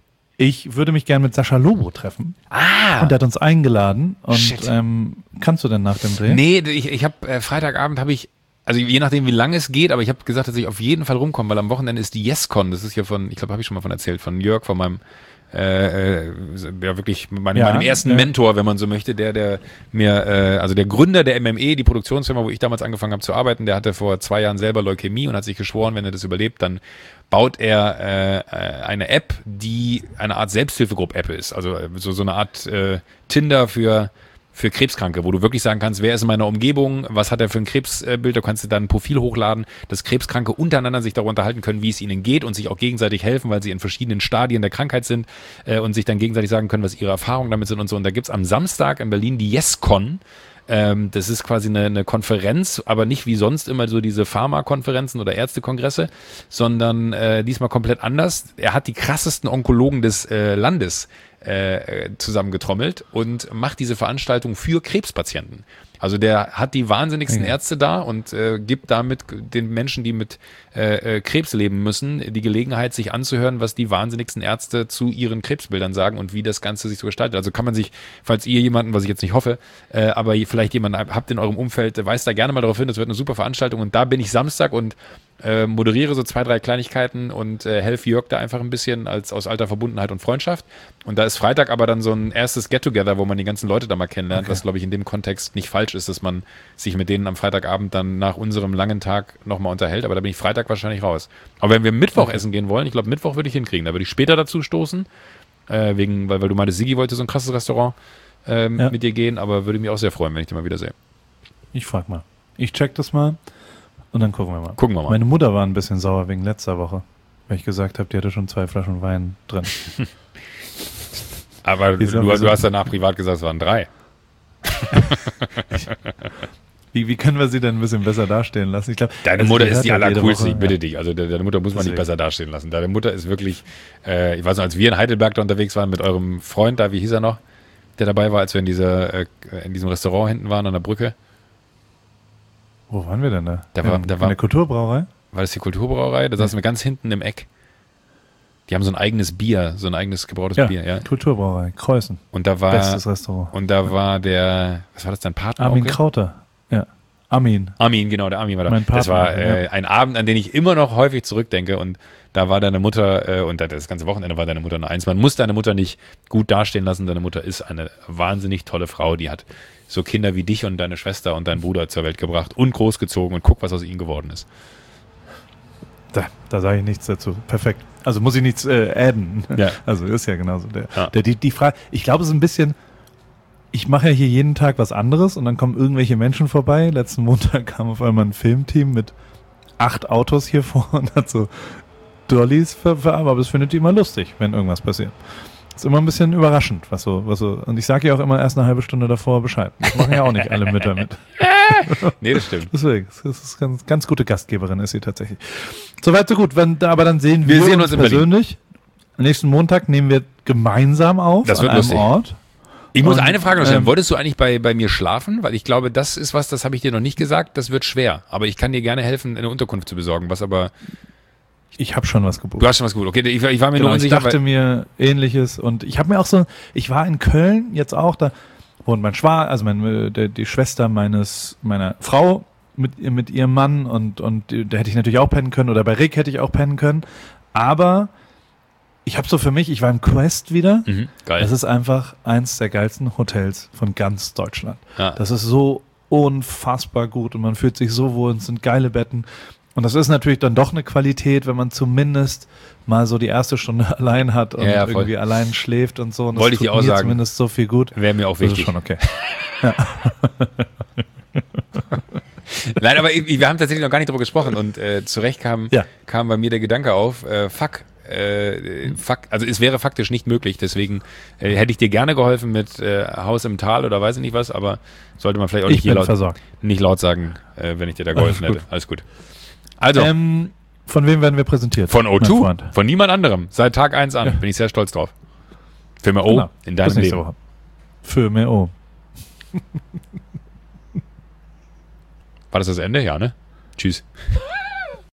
ich würde mich gerne mit Sascha Lobo treffen. Ah! Und der hat uns eingeladen. Und Shit. Ähm, kannst du denn nach dem Dreh? Nee, ich, ich habe äh, Freitagabend habe ich, also je nachdem wie lange es geht, aber ich habe gesagt, dass ich auf jeden Fall rumkomme, weil am Wochenende ist die YesCon, das ist ja von, ich glaube, habe ich schon mal von erzählt, von Jörg, von meinem Äh, äh, ja wirklich meinem, ja, meinem ersten ja. Mentor, wenn man so möchte, der, der mir, äh, also der Gründer der M M E, die Produktionsfirma, wo ich damals angefangen habe zu arbeiten, der hatte vor zwei Jahren selber Leukämie und hat sich geschworen, wenn er das überlebt, dann baut er äh, eine App, die eine Art Selbsthilfegruppe-App ist, also so, so eine Art äh, Tinder für für Krebskranke, wo du wirklich sagen kannst, wer ist in meiner Umgebung, was hat er für ein Krebsbild, da kannst du dann ein Profil hochladen, dass Krebskranke untereinander sich darüber unterhalten können, wie es ihnen geht und sich auch gegenseitig helfen, weil sie in verschiedenen Stadien der Krankheit sind äh, und sich dann gegenseitig sagen können, was ihre Erfahrungen damit sind und so. Und da gibt's am Samstag in Berlin die YesCon. Ähm, das ist quasi eine, eine Konferenz, aber nicht wie sonst immer so diese Pharmakonferenzen oder Ärztekongresse, sondern äh, diesmal komplett anders. Er hat die krassesten Onkologen des äh, Landes äh, zusammengetrommelt und macht diese Veranstaltung für Krebspatienten. Also der hat die wahnsinnigsten ja. Ärzte da und äh, gibt damit den Menschen, die mit äh, Krebs leben müssen, die Gelegenheit, sich anzuhören, was die wahnsinnigsten Ärzte zu ihren Krebsbildern sagen und wie das Ganze sich so gestaltet. Also kann man sich, falls ihr jemanden, was ich jetzt nicht hoffe, äh, aber vielleicht jemanden habt in eurem Umfeld, weist da gerne mal darauf hin, das wird eine super Veranstaltung und da bin ich Samstag und äh, moderiere so zwei, drei Kleinigkeiten und äh, helfe Jörg da einfach ein bisschen als aus alter Verbundenheit und Freundschaft. Und da ist Freitag aber dann so ein erstes Get-Together, wo man die ganzen Leute da mal kennenlernt, okay. was glaube ich in dem Kontext nicht falsch ist, dass man sich mit denen am Freitagabend dann nach unserem langen Tag nochmal unterhält, aber da bin ich Freitag wahrscheinlich raus. Aber wenn wir Mittwoch okay. essen gehen wollen, ich glaube Mittwoch würde ich hinkriegen, da würde ich später dazu stoßen, äh, wegen, weil, weil du meintest, Sigi wollte so ein krasses Restaurant ähm, ja. mit dir gehen, aber würde mich auch sehr freuen, wenn ich dich mal wieder sehe. Ich frag mal. Ich check das mal und dann gucken wir mal. Gucken wir mal. Meine Mutter war ein bisschen sauer wegen letzter Woche, weil ich gesagt habe, die hatte schon zwei Flaschen Wein drin. Aber du, du hast danach privat gesagt, es waren drei. Wie, wie können wir sie denn ein bisschen besser dastehen lassen? Ich glaub, deine also Mutter ist die halt allercoolste, Woche, ich bitte ja. dich. Also deine Mutter muss man Deswegen. nicht besser dastehen lassen. Deine Mutter ist wirklich, äh, ich weiß noch, als wir in Heidelberg da unterwegs waren mit eurem Freund da, wie hieß er noch, der dabei war, als wir in, dieser, äh, in diesem Restaurant hinten waren an der Brücke. Wo waren wir denn da? Da war, in, da in war, der Kulturbrauerei? War das die Kulturbrauerei? Da saßen wir ganz hinten im Eck. Die haben so ein eigenes Bier, so ein eigenes gebrautes Ja, Bier. Ja, Kulturbrauerei, Kreuzen. und da war, Bestes Restaurant. und da war der, was war das, dein Partner? Armin Krauter. Ja, Armin. Armin, genau, der Armin war da. Mein Partner, das war äh, ja. ein Abend, an den ich immer noch häufig zurückdenke und da war deine Mutter, äh, und das ganze Wochenende war deine Mutter nur eins. Man muss deine Mutter nicht gut dastehen lassen. Deine Mutter ist eine wahnsinnig tolle Frau, die hat so Kinder wie dich und deine Schwester und deinen Bruder zur Welt gebracht und großgezogen und guck, was aus ihnen geworden ist. Da, da sage ich nichts dazu. Perfekt. Also muss ich nichts äh, adden. Ja. Also ist ja genauso. Der, Ja. der, die, die Frage, ich glaube, es ist ein bisschen, ich mache ja hier jeden Tag was anderes und dann kommen irgendwelche Menschen vorbei. Letzten Montag kam auf einmal ein Filmteam mit acht Autos hier vor und hat so Dollies ver, ver aber das findet die immer lustig, wenn irgendwas passiert. Ist immer ein bisschen überraschend, was so, was so. Und ich sage ja auch immer erst eine halbe Stunde davor Bescheid. Das machen ja auch nicht alle Mütter mit. Nee, das stimmt. Deswegen, das ist ganz, ganz gute Gastgeberin ist sie tatsächlich. Soweit so gut. Wenn, aber dann sehen wir, Wir sehen uns in persönlich. Nächsten Montag nehmen wir gemeinsam auf Das an wird einem lustig. Ort. Ich muss Und, eine Frage noch stellen. ähm, Wolltest du eigentlich bei, bei mir schlafen? Weil ich glaube, das ist was, das habe ich dir noch nicht gesagt. Das wird schwer. Aber ich kann dir gerne helfen, eine Unterkunft zu besorgen. Was aber, Ich habe schon was gebucht. du hast schon was gut. Okay, ich, ich war mir Genau, nur ich unsicher. dachte mir Ähnliches und ich habe mir auch so, ich war in Köln jetzt auch, da wohnt mein Schwager, also mein, der, die Schwester meines meiner Frau mit, mit ihrem Mann und, und da hätte ich natürlich auch pennen können oder bei Rick hätte ich auch pennen können, aber ich habe so für mich, ich war im Quest wieder, Mhm, geil. das ist einfach eins der geilsten Hotels von ganz Deutschland. Ja. Das ist so unfassbar gut und man fühlt sich so wohl und es sind geile Betten. Und das ist natürlich dann doch eine Qualität, wenn man zumindest mal so die erste Stunde allein hat und Ja, ja, voll. irgendwie allein schläft und so. Und das Wollte ich tut dir auch mir sagen. zumindest so viel gut. Wäre mir auch Das ist wichtig. schon okay. Nein, aber ich- wir haben tatsächlich noch gar nicht drüber gesprochen und äh, zu Recht kam, Ja. kam bei mir der Gedanke auf, äh, fuck, äh, fuck, also es wäre faktisch nicht möglich, deswegen äh, hätte ich dir gerne geholfen mit äh, Haus im Tal oder weiß ich nicht was, aber sollte man vielleicht auch Ich nicht, hier bin laut, versorgt. nicht laut sagen, äh, wenn ich dir da geholfen Alles hätte. Alles gut. Also, Ähm, von wem werden wir präsentiert? von O mein zwei, Freund? von niemand anderem, seit Tag eins an, bin ich sehr stolz drauf. Für mir O Genau. in Bis deinem nächste Leben. Woche. Für mehr O. War das das Ende? Ja, ne? Tschüss.